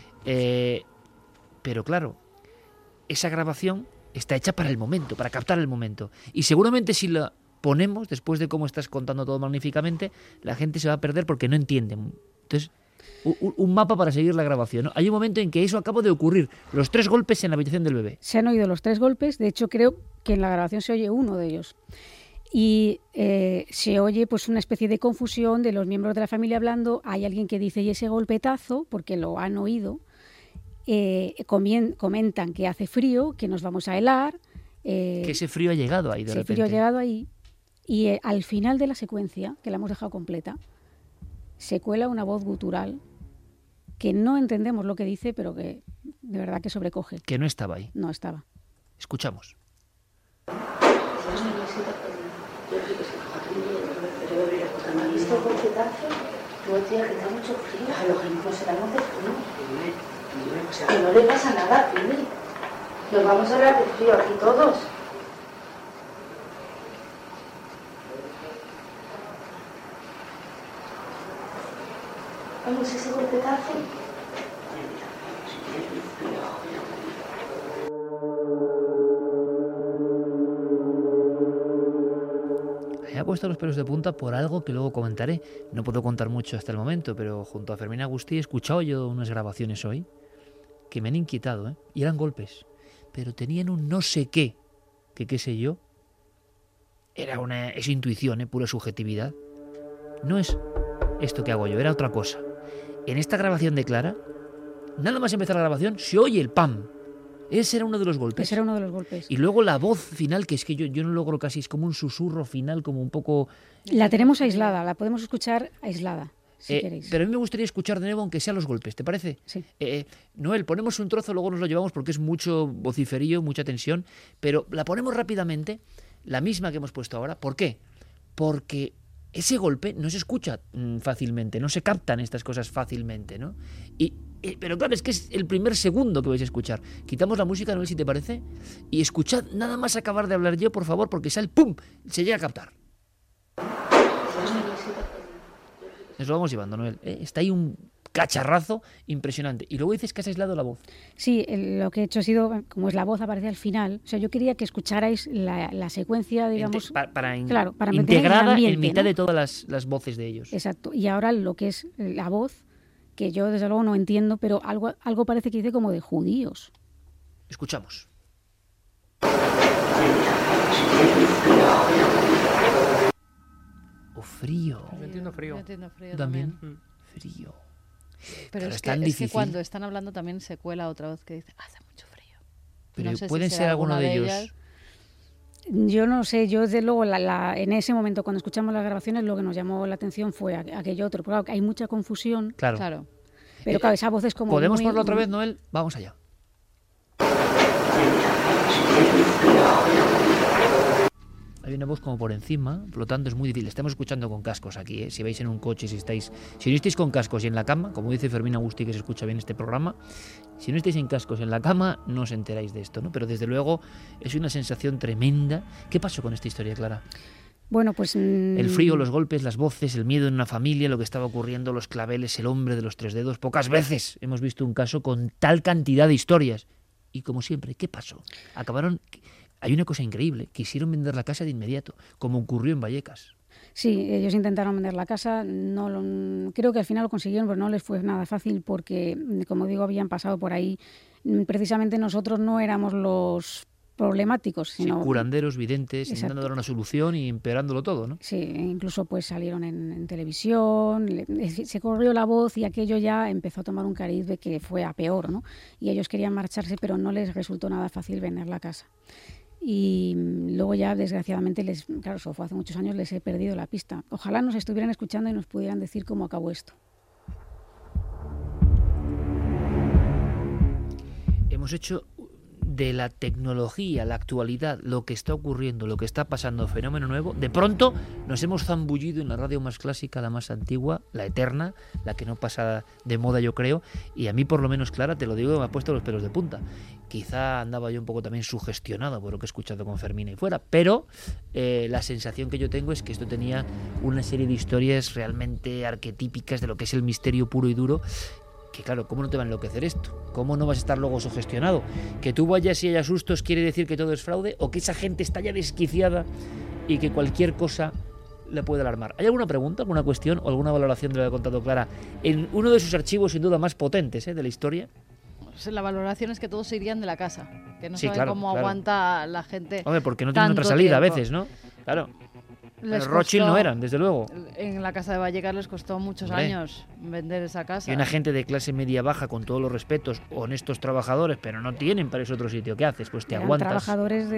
Pero claro, esa grabación está hecha para el momento, para captar el momento. Y seguramente si la ponemos, después de cómo estás contando todo magníficamente, la gente se va a perder porque no entiende. Entonces, un mapa para seguir la grabación, ¿no? Hay un momento en que eso acaba de ocurrir, los 3 golpes en la habitación del bebé. Se han oído los 3 golpes, de hecho creo que en la grabación se oye uno de ellos. Y se oye pues una especie de confusión de los miembros de la familia hablando. Hay alguien que dice, y ese golpetazo, porque lo han oído, comentan que hace frío, que nos vamos a helar. Que ese frío ha llegado ahí de repente. Ese frío ha llegado ahí. Y al final de la secuencia, que la hemos dejado completa, se cuela una voz gutural que no entendemos lo que dice, pero que de verdad que sobrecoge. Que no estaba ahí. No estaba. Escuchamos. ¿Visto el golpetazo? No, tía, que da mucho frío. A los gemelos se dan de frío. Que no le pasa nada, Pili. Nos vamos a hablar de frío aquí todos. Vamos, ese golpetazo. Me ha puesto los pelos de punta por algo que luego comentaré. No puedo contar mucho hasta el momento, pero junto a Fermín Agustí he escuchado yo unas grabaciones hoy que me han inquietado, ¿eh? Y eran golpes. pero tenían un no sé qué, que qué sé yo. Es intuición, pura subjetividad. No es esto que hago yo, era otra cosa. En esta grabación de Clara, nada más empezar la grabación, se oye el pam. Ese era uno de los golpes. Ese era uno de los golpes. Y luego la voz final, que es que yo no logro casi, es como un susurro final, como un poco... La tenemos aislada, la podemos escuchar aislada, si queréis. Pero a mí me gustaría escuchar de nuevo, aunque sean los golpes, ¿te parece? Sí. Noel, ponemos un trozo, luego nos lo llevamos porque es mucho vociferío, mucha tensión, pero la ponemos rápidamente, la misma que hemos puesto ahora. ¿Por qué? Porque ese golpe no se escucha fácilmente, no se captan estas cosas fácilmente, ¿no? Pero claro, es que es el primer segundo que vais a escuchar. Quitamos la música, Noel, si te parece, y escuchad nada más acabar de hablar yo, por favor, porque sale ¡pum! Se llega a captar. Nos lo vamos llevando, Noel. Está ahí un cacharrazo impresionante. Y luego dices que has aislado la voz. Sí, lo que he hecho ha sido, como es la voz aparece al final, o sea, yo quería que escucharais la secuencia, digamos... Para integrada integrada en mitad, ¿no?, de todas las voces de ellos. Exacto. Y ahora lo que es la voz, que yo desde luego no entiendo, pero algo parece que dice como de judíos. Escuchamos. O frío. Yo entiendo frío. Yo entiendo frío también. Pero Frío. claro, es que cuando están hablando también se cuela otra voz que dice, hace mucho frío. Pero no sé pueden si ser alguno de ellos. ellas. Yo no sé, yo desde luego en ese momento cuando escuchamos las grabaciones lo que nos llamó la atención fue aquello otro. Pero claro, hay mucha confusión. Claro. Pero claro, esa voz es como... ¿Podemos ponerlo otra vez, Noel? Vamos allá. Hay una voz como por encima, por lo tanto es muy difícil. Estamos escuchando con cascos aquí, ¿eh? Si vais en un coche, si no estáis con cascos y en la cama, como dice Fermín Agustí, que se escucha bien este programa, si no estáis en cascos en la cama, no os enteráis de esto, ¿no? Pero desde luego es una sensación tremenda. ¿Qué pasó con esta historia, Clara? Bueno, pues... El frío, los golpes, las voces, el miedo en una familia, lo que estaba ocurriendo, los claveles, el hombre de los 3 dedos. Pocas veces hemos visto un caso con tal cantidad de historias. Y como siempre, ¿qué pasó? Hay una cosa increíble, quisieron vender la casa de inmediato, como ocurrió en Vallecas. Sí, ellos intentaron vender la casa, creo que al final lo consiguieron, pero no les fue nada fácil porque, como digo, habían pasado por ahí. Precisamente nosotros no éramos los problemáticos, sino... Sí, curanderos, videntes, Exacto. intentando dar una solución y empeorándolo todo, ¿no? Sí, incluso pues salieron en televisión, se corrió la voz y aquello ya empezó a tomar un cariz de que fue a peor, ¿no? Y ellos querían marcharse, pero no les resultó nada fácil vender la casa. Y luego ya, desgraciadamente, claro, eso fue hace muchos años, les he perdido la pista. Ojalá nos estuvieran escuchando y nos pudieran decir cómo acabó esto. Hemos hecho de la tecnología, la actualidad, lo que está ocurriendo, lo que está pasando, fenómeno nuevo. De pronto nos hemos zambullido en la radio más clásica, la más antigua, la eterna, la que no pasa de moda, yo creo, y a mí por lo menos, Clara, te lo digo, me ha puesto los pelos de punta. Quizá andaba yo un poco también sugestionado por lo que he escuchado con Fermina y fuera, pero la sensación que yo tengo es que esto tenía una serie de historias realmente arquetípicas de lo que es el misterio puro y duro. Que claro, ¿cómo no te va a enloquecer esto? ¿Cómo no vas a estar luego sugestionado? ¿Que tú vayas y haya sustos quiere decir que todo es fraude? ¿O que esa gente está ya desquiciada y que cualquier cosa le puede alarmar? ¿Hay alguna pregunta, alguna cuestión o alguna valoración de lo que ha contado Clara en uno de sus archivos sin duda más potentes de la historia? La valoración es que todos se irían de la casa, que no Sí, saben claro, cómo claro. aguanta la gente. Hombre, porque no tienen otra salida tiempo. a veces, ¿no? Claro. Les Rothschild costó- no eran, desde luego. En la casa de Vallecas les costó muchos Hombre. años vender esa casa. Y una gente de clase media baja, con todos los respetos, honestos trabajadores, pero no tienen para ese otro sitio. ¿Qué haces? Pues te Eran aguantas. trabajadores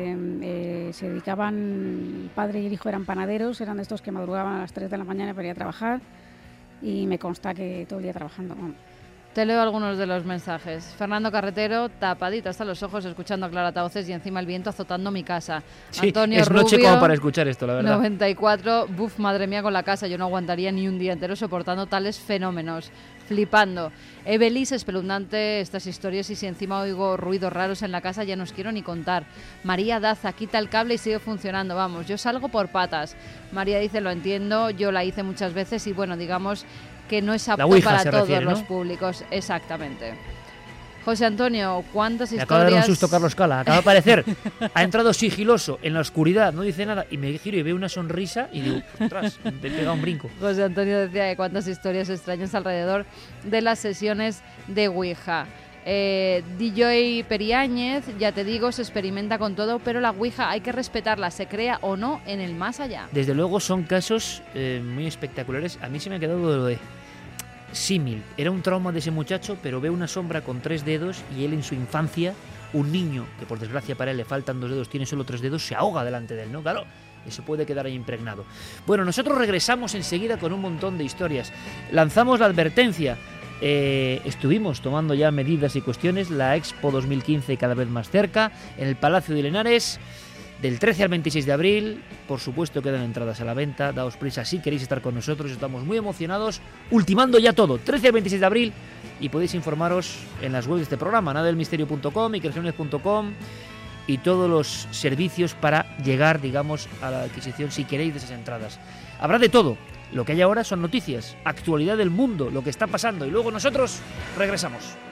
se dedicaban, el padre y el hijo eran panaderos, eran de estos que madrugaban a las 3 de la mañana para ir a trabajar y me consta que todo el día trabajando. Vamos. Te leo algunos de los mensajes. Fernando Carretero, tapadito hasta los ojos, escuchando a Clara Tauces y encima el viento azotando mi casa. Sí, Antonio es noche Rubio, como para escuchar esto, la verdad. 94, buf, madre mía con la casa, yo no aguantaría ni un día entero soportando tales fenómenos. Flipando. Evelis, espeluznante estas historias y si encima oigo ruidos raros en la casa ya no os quiero ni contar. María Daza, quita el cable y sigue funcionando, vamos, yo salgo por patas. María dice, lo entiendo, yo la hice muchas veces y bueno, digamos que no es apto Ouija para se todos refiere, ¿no? los públicos. Exactamente. José Antonio, ¿cuántas Me acaba de dar un historias? susto Carlos Cala. Acaba de aparecer. Ha entrado sigiloso en la oscuridad, no dice nada. Y me giro y veo una sonrisa y digo, ostras, me he pegado un brinco. José Antonio decía que cuántas historias extrañas alrededor de las sesiones de Ouija. DJ Periáñez, ya te digo, se experimenta con todo, pero la Ouija hay que respetarla, se crea o no en el más allá. Desde luego son casos muy espectaculares. A mí se me ha quedado lo de símil. Era un trauma de ese muchacho, pero ve una sombra con 3 dedos y él en su infancia, un niño que por desgracia para él le faltan 2 dedos, tiene solo 3 dedos, se ahoga delante de él, ¿no? Claro, eso puede quedar ahí impregnado. Bueno, nosotros regresamos enseguida con un montón de historias. Lanzamos la advertencia. Estuvimos tomando ya medidas y cuestiones. La Expo 2015 cada vez más cerca, en el Palacio de Linares, del 13 al 26 de abril. Por supuesto quedan entradas a la venta, daos prisa si queréis estar con nosotros, estamos muy emocionados, ultimando ya todo, 13 al 26 de abril, y podéis informaros en las webs de este programa, nadelmisterio.com, ikerjimenez.com, y todos los servicios para llegar, digamos, a la adquisición, si queréis, de esas entradas. Habrá de todo. Lo que hay ahora son noticias, actualidad del mundo, lo que está pasando, y luego nosotros regresamos.